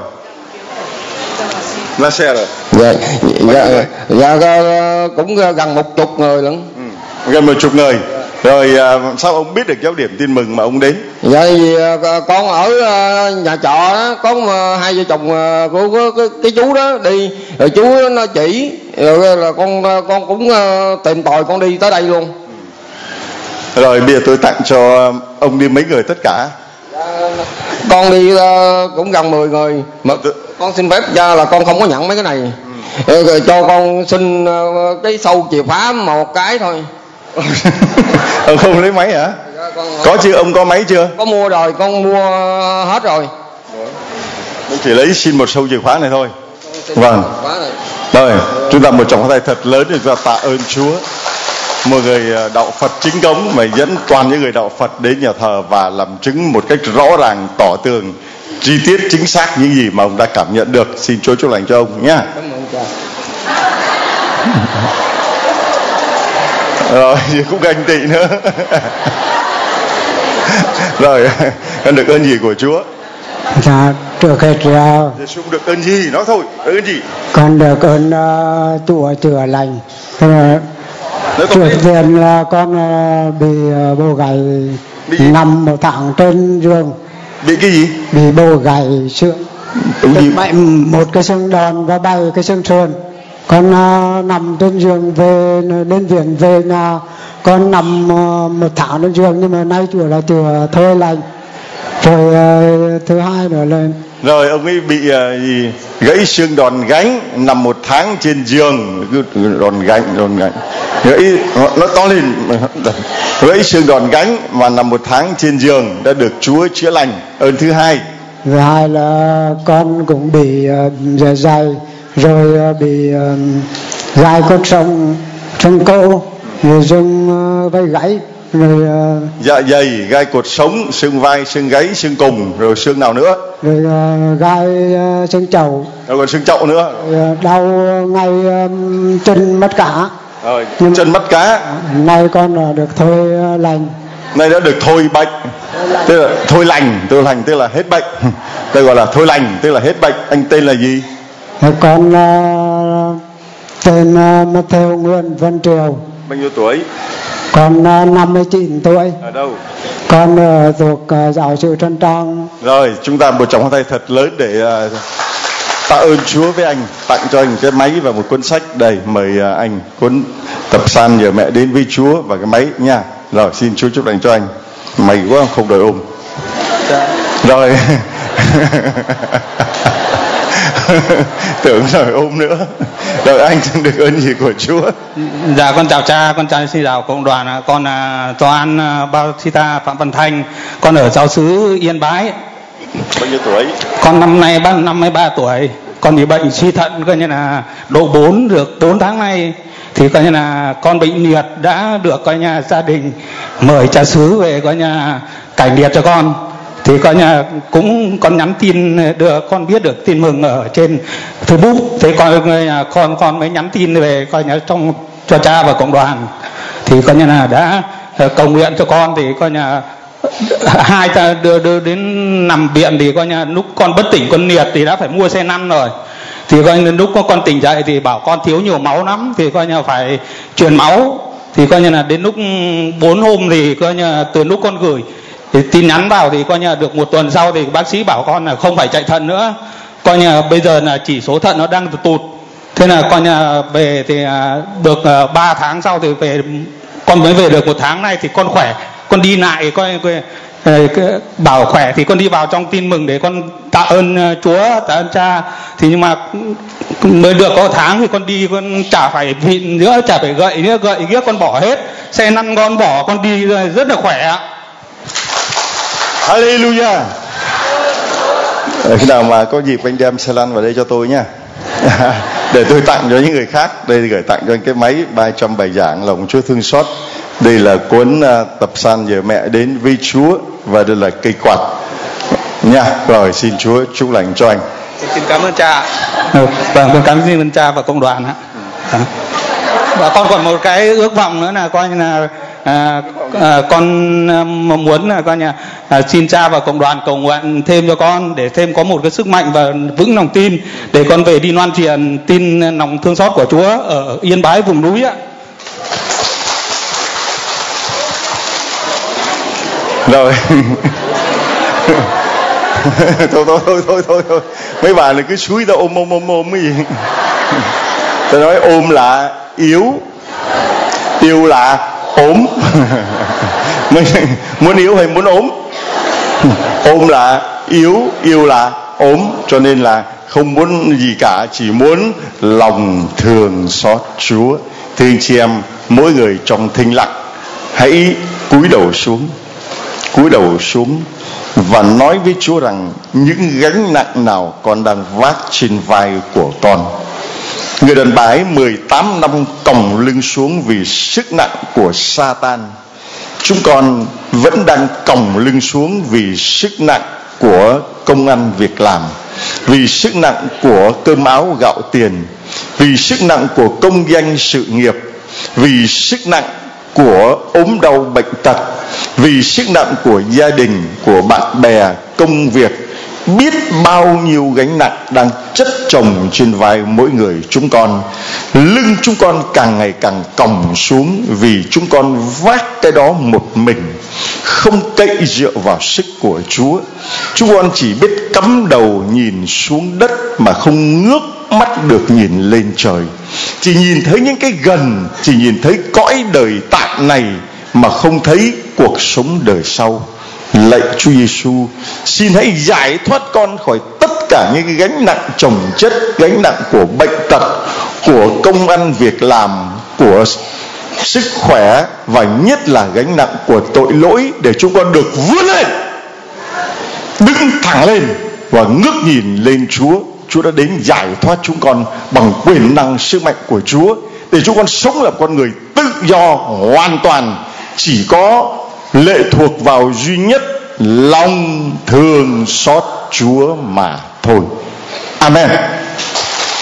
Ra xe rồi. Dạ, dạ, dạ, dạ cũng gần một chục người lận. Ừ, gần một chục người. Rồi uh, sao ông biết được giáo điểm tin mừng mà ông đến? Dạ vì uh, con ở uh, nhà trọ đó, có uh, hai vợ chồng uh, của, của, của cái chú đó đi, rồi chú nó chỉ, rồi là con uh, con cũng uh, tìm tòi con đi tới đây luôn. Rồi bây giờ tôi tặng cho ông đi mấy người tất cả? Con đi uh, cũng gần mười người mà con xin phép cha là con không có nhận mấy cái này. Rồi cho con xin uh, cái sâu chìa khóa một cái thôi. Ông không lấy máy hả? Có chưa, ông có máy chưa? Có mua rồi, con mua hết rồi. Ông chỉ lấy xin một sâu chìa khóa này thôi. Vâng. Rồi, chúng ta một tràng pháo tay thật lớn để chúng ta tạ ơn Chúa. Một người đạo Phật chính cống mà dẫn toàn những người đạo Phật đến nhà thờ và làm chứng một cách rõ ràng, tỏ tường, chi tiết, chính xác những gì mà ông đã cảm nhận được. Xin Chúa chúc lành cho ông nhé. Rồi, cũng ganh tị nữa. Rồi, con được ơn gì của Chúa? Dạ, được hết rồi. Giê-xu được ơn gì? Nói thôi, được ơn gì? Con được ơn uh, Chúa chữa lành. Uh, Trước tiên là con uh, bị uh, bồ gầy nằm một tháng trên giường. Bị cái gì? Bị bồ gầy xương. Bị mạnh một cái xương đòn và bảy cái xương sườn. Con uh, nằm trên giường về đến viện về nhà. Con nằm uh, một tháng trên giường nhưng mà nay Chúa là chữa thôi lành. Rồi uh, thứ hai nữa là rồi ông ấy bị uh, gì? Gãy xương đòn gánh, nằm một tháng trên giường, đòn gánh, đòn gánh, gãy nó to lên, gãy xương đòn gánh và nằm một tháng trên giường đã được Chúa chữa lành. Ơn thứ hai. Thứ hai là con cũng bị uh, dạ dày, rồi uh, bị uh, gai cốt sống trong cô, rồi dưng uh, vai gãy. Rồi uh, dạ dày, gai cột sống, xương vai, xương gáy, xương cùng, rồi xương nào nữa? Rồi uh, gai uh, xương chậu. Rồi còn xương chậu nữa. Rồi, uh, đau ngay um, chân mắt cá. Rồi, nhưng chân mắt cá. Nay con uh, được thôi uh, lành. Nay đã được thôi bệnh. Tức là thôi lành, thôi lành tức là hết bệnh. Đây gọi là thôi lành, tức là hết bệnh. Anh tên là gì? Con uh, tên uh, Matthew Nguyễn Văn Triều. Bao nhiêu tuổi? Con uh, năm mươi chín tuổi. Ở đâu? Con uh, thuộc uh, giáo sư Trân Trang. Rồi, chúng ta một tràng pháo tay thật lớn để uh, tạ ơn Chúa với anh, tặng cho anh cái máy và một cuốn sách. Đây, mời uh, anh cuốn Tập San Nhờ Mẹ Đến Với Chúa và cái máy nha. Rồi, xin Chúa chúc lành cho anh. Mày quá không đòi ôm. Rồi. Tưởng rồi ôm nữa. Rồi anh được ơn gì của Chúa? Dạ con chào cha, con chào xin chào cộng đoàn. Con là Toán Bautista Phạm Văn Thanh, con ở giáo xứ Yên Bái. Bao nhiêu tuổi? Con năm nay năm mươi ba tuổi. Con bị bệnh suy thận coi như là độ bốn, được bốn tháng nay. Thì coi như là con bị liệt đã được coi như gia đình mời cha xứ về coi như cải liệt cho con. Thì coi như cũng con nhắn tin được, con biết được tin mừng ở trên Facebook. Thế con con con mới nhắn tin về coi như trong cho cha và cộng đoàn. Thì coi như là đã cầu nguyện cho con. Thì coi như hai ta đưa, đưa đến nằm viện thì coi như lúc con bất tỉnh, con liệt thì đã phải mua xe lăn rồi. Thì coi như lúc con tỉnh dậy thì bảo con thiếu nhiều máu lắm, thì coi như phải truyền máu. Thì coi như là đến lúc bốn hôm thì coi như từ lúc con gửi thì tin nhắn vào thì coi như là được một tuần sau thì bác sĩ bảo con là không phải chạy thận nữa, coi như là bây giờ là chỉ số thận nó đang tụt. Thế là coi như là về thì được ba tháng sau thì về, con mới về được một tháng nay thì con khỏe, con đi lại coi, coi bảo khỏe thì con đi vào trong tin mừng để con tạ ơn Chúa, tạ ơn cha. Thì nhưng mà mới được có một tháng thì con đi con chả phải vịn nữa, chả phải gậy nữa, gậy kia con bỏ hết, xe lăn con bỏ, con đi rất là khỏe ạ. Hallelujah. Khi nào mà có dịp anh đem xe lăn vào đây cho tôi nhá. Để tôi tặng cho những người khác. Đây gửi tặng cho anh cái máy ba trăm bài giảng Lòng Chúa Thương Xót. Đây là cuốn uh, Tập San Nhờ Mẹ Đến Với Chúa. Và đây là cây quạt nha. Rồi xin Chúa chúc lành cho anh. Xin cảm ơn cha. Ừ, vâng, con cảm ơn cha và cộng đoàn ạ. Và con còn một cái ước vọng nữa là coi như là à, à, con à, muốn là coi như à, xin cha và cộng đoàn cầu nguyện thêm cho con để thêm có một cái sức mạnh và vững lòng tin để con về đi loan truyền tin lòng thương xót của Chúa ở Yên Bái vùng núi ạ. Rồi. thôi, thôi thôi thôi thôi thôi mấy bà này cứ xúi tao ôm ôm ôm ôm cái gì. Tôi nói ôm là yếu, yêu là ốm. Muốn yếu hay muốn ốm? Ôm là yếu, yêu là ốm, cho nên là không muốn gì cả, chỉ muốn lòng thương xót Chúa. Thưa anh chị em, mỗi người trong thinh lặng hãy cúi đầu xuống, cúi đầu xuống và nói với Chúa rằng những gánh nặng nào con đang vác trên vai của con. Người đàn bà ấy mười tám năm còng lưng xuống vì sức nặng của Satan. Chúng con vẫn đang còng lưng xuống vì sức nặng của công ăn việc làm, vì sức nặng của cơm áo gạo tiền, vì sức nặng của công danh sự nghiệp, vì sức nặng của ốm đau bệnh tật, vì sức nặng của gia đình, của bạn bè, công việc. Biết bao nhiêu gánh nặng đang chất chồng trên vai mỗi người chúng con. Lưng chúng con càng ngày càng còng xuống vì chúng con vác cái đó một mình, không cậy dựa vào sức của Chúa. Chúng con chỉ biết cắm đầu nhìn xuống đất mà không ngước mắt được nhìn lên trời. Chỉ nhìn thấy những cái gần, chỉ nhìn thấy cõi đời tạm này mà không thấy cuộc sống đời sau. Lạy Chúa Giêsu, xin hãy giải thoát con khỏi tất cả những cái gánh nặng chồng chất, gánh nặng của bệnh tật, của công ăn việc làm, của sức khỏe, và nhất là gánh nặng của tội lỗi, để chúng con được vươn lên, đứng thẳng lên và ngước nhìn lên Chúa. Chúa đã đến giải thoát chúng con bằng quyền năng sức mạnh của Chúa, để chúng con sống là con người tự do hoàn toàn, chỉ có lệ thuộc vào duy nhất lòng thương xót Chúa mà thôi. Amen.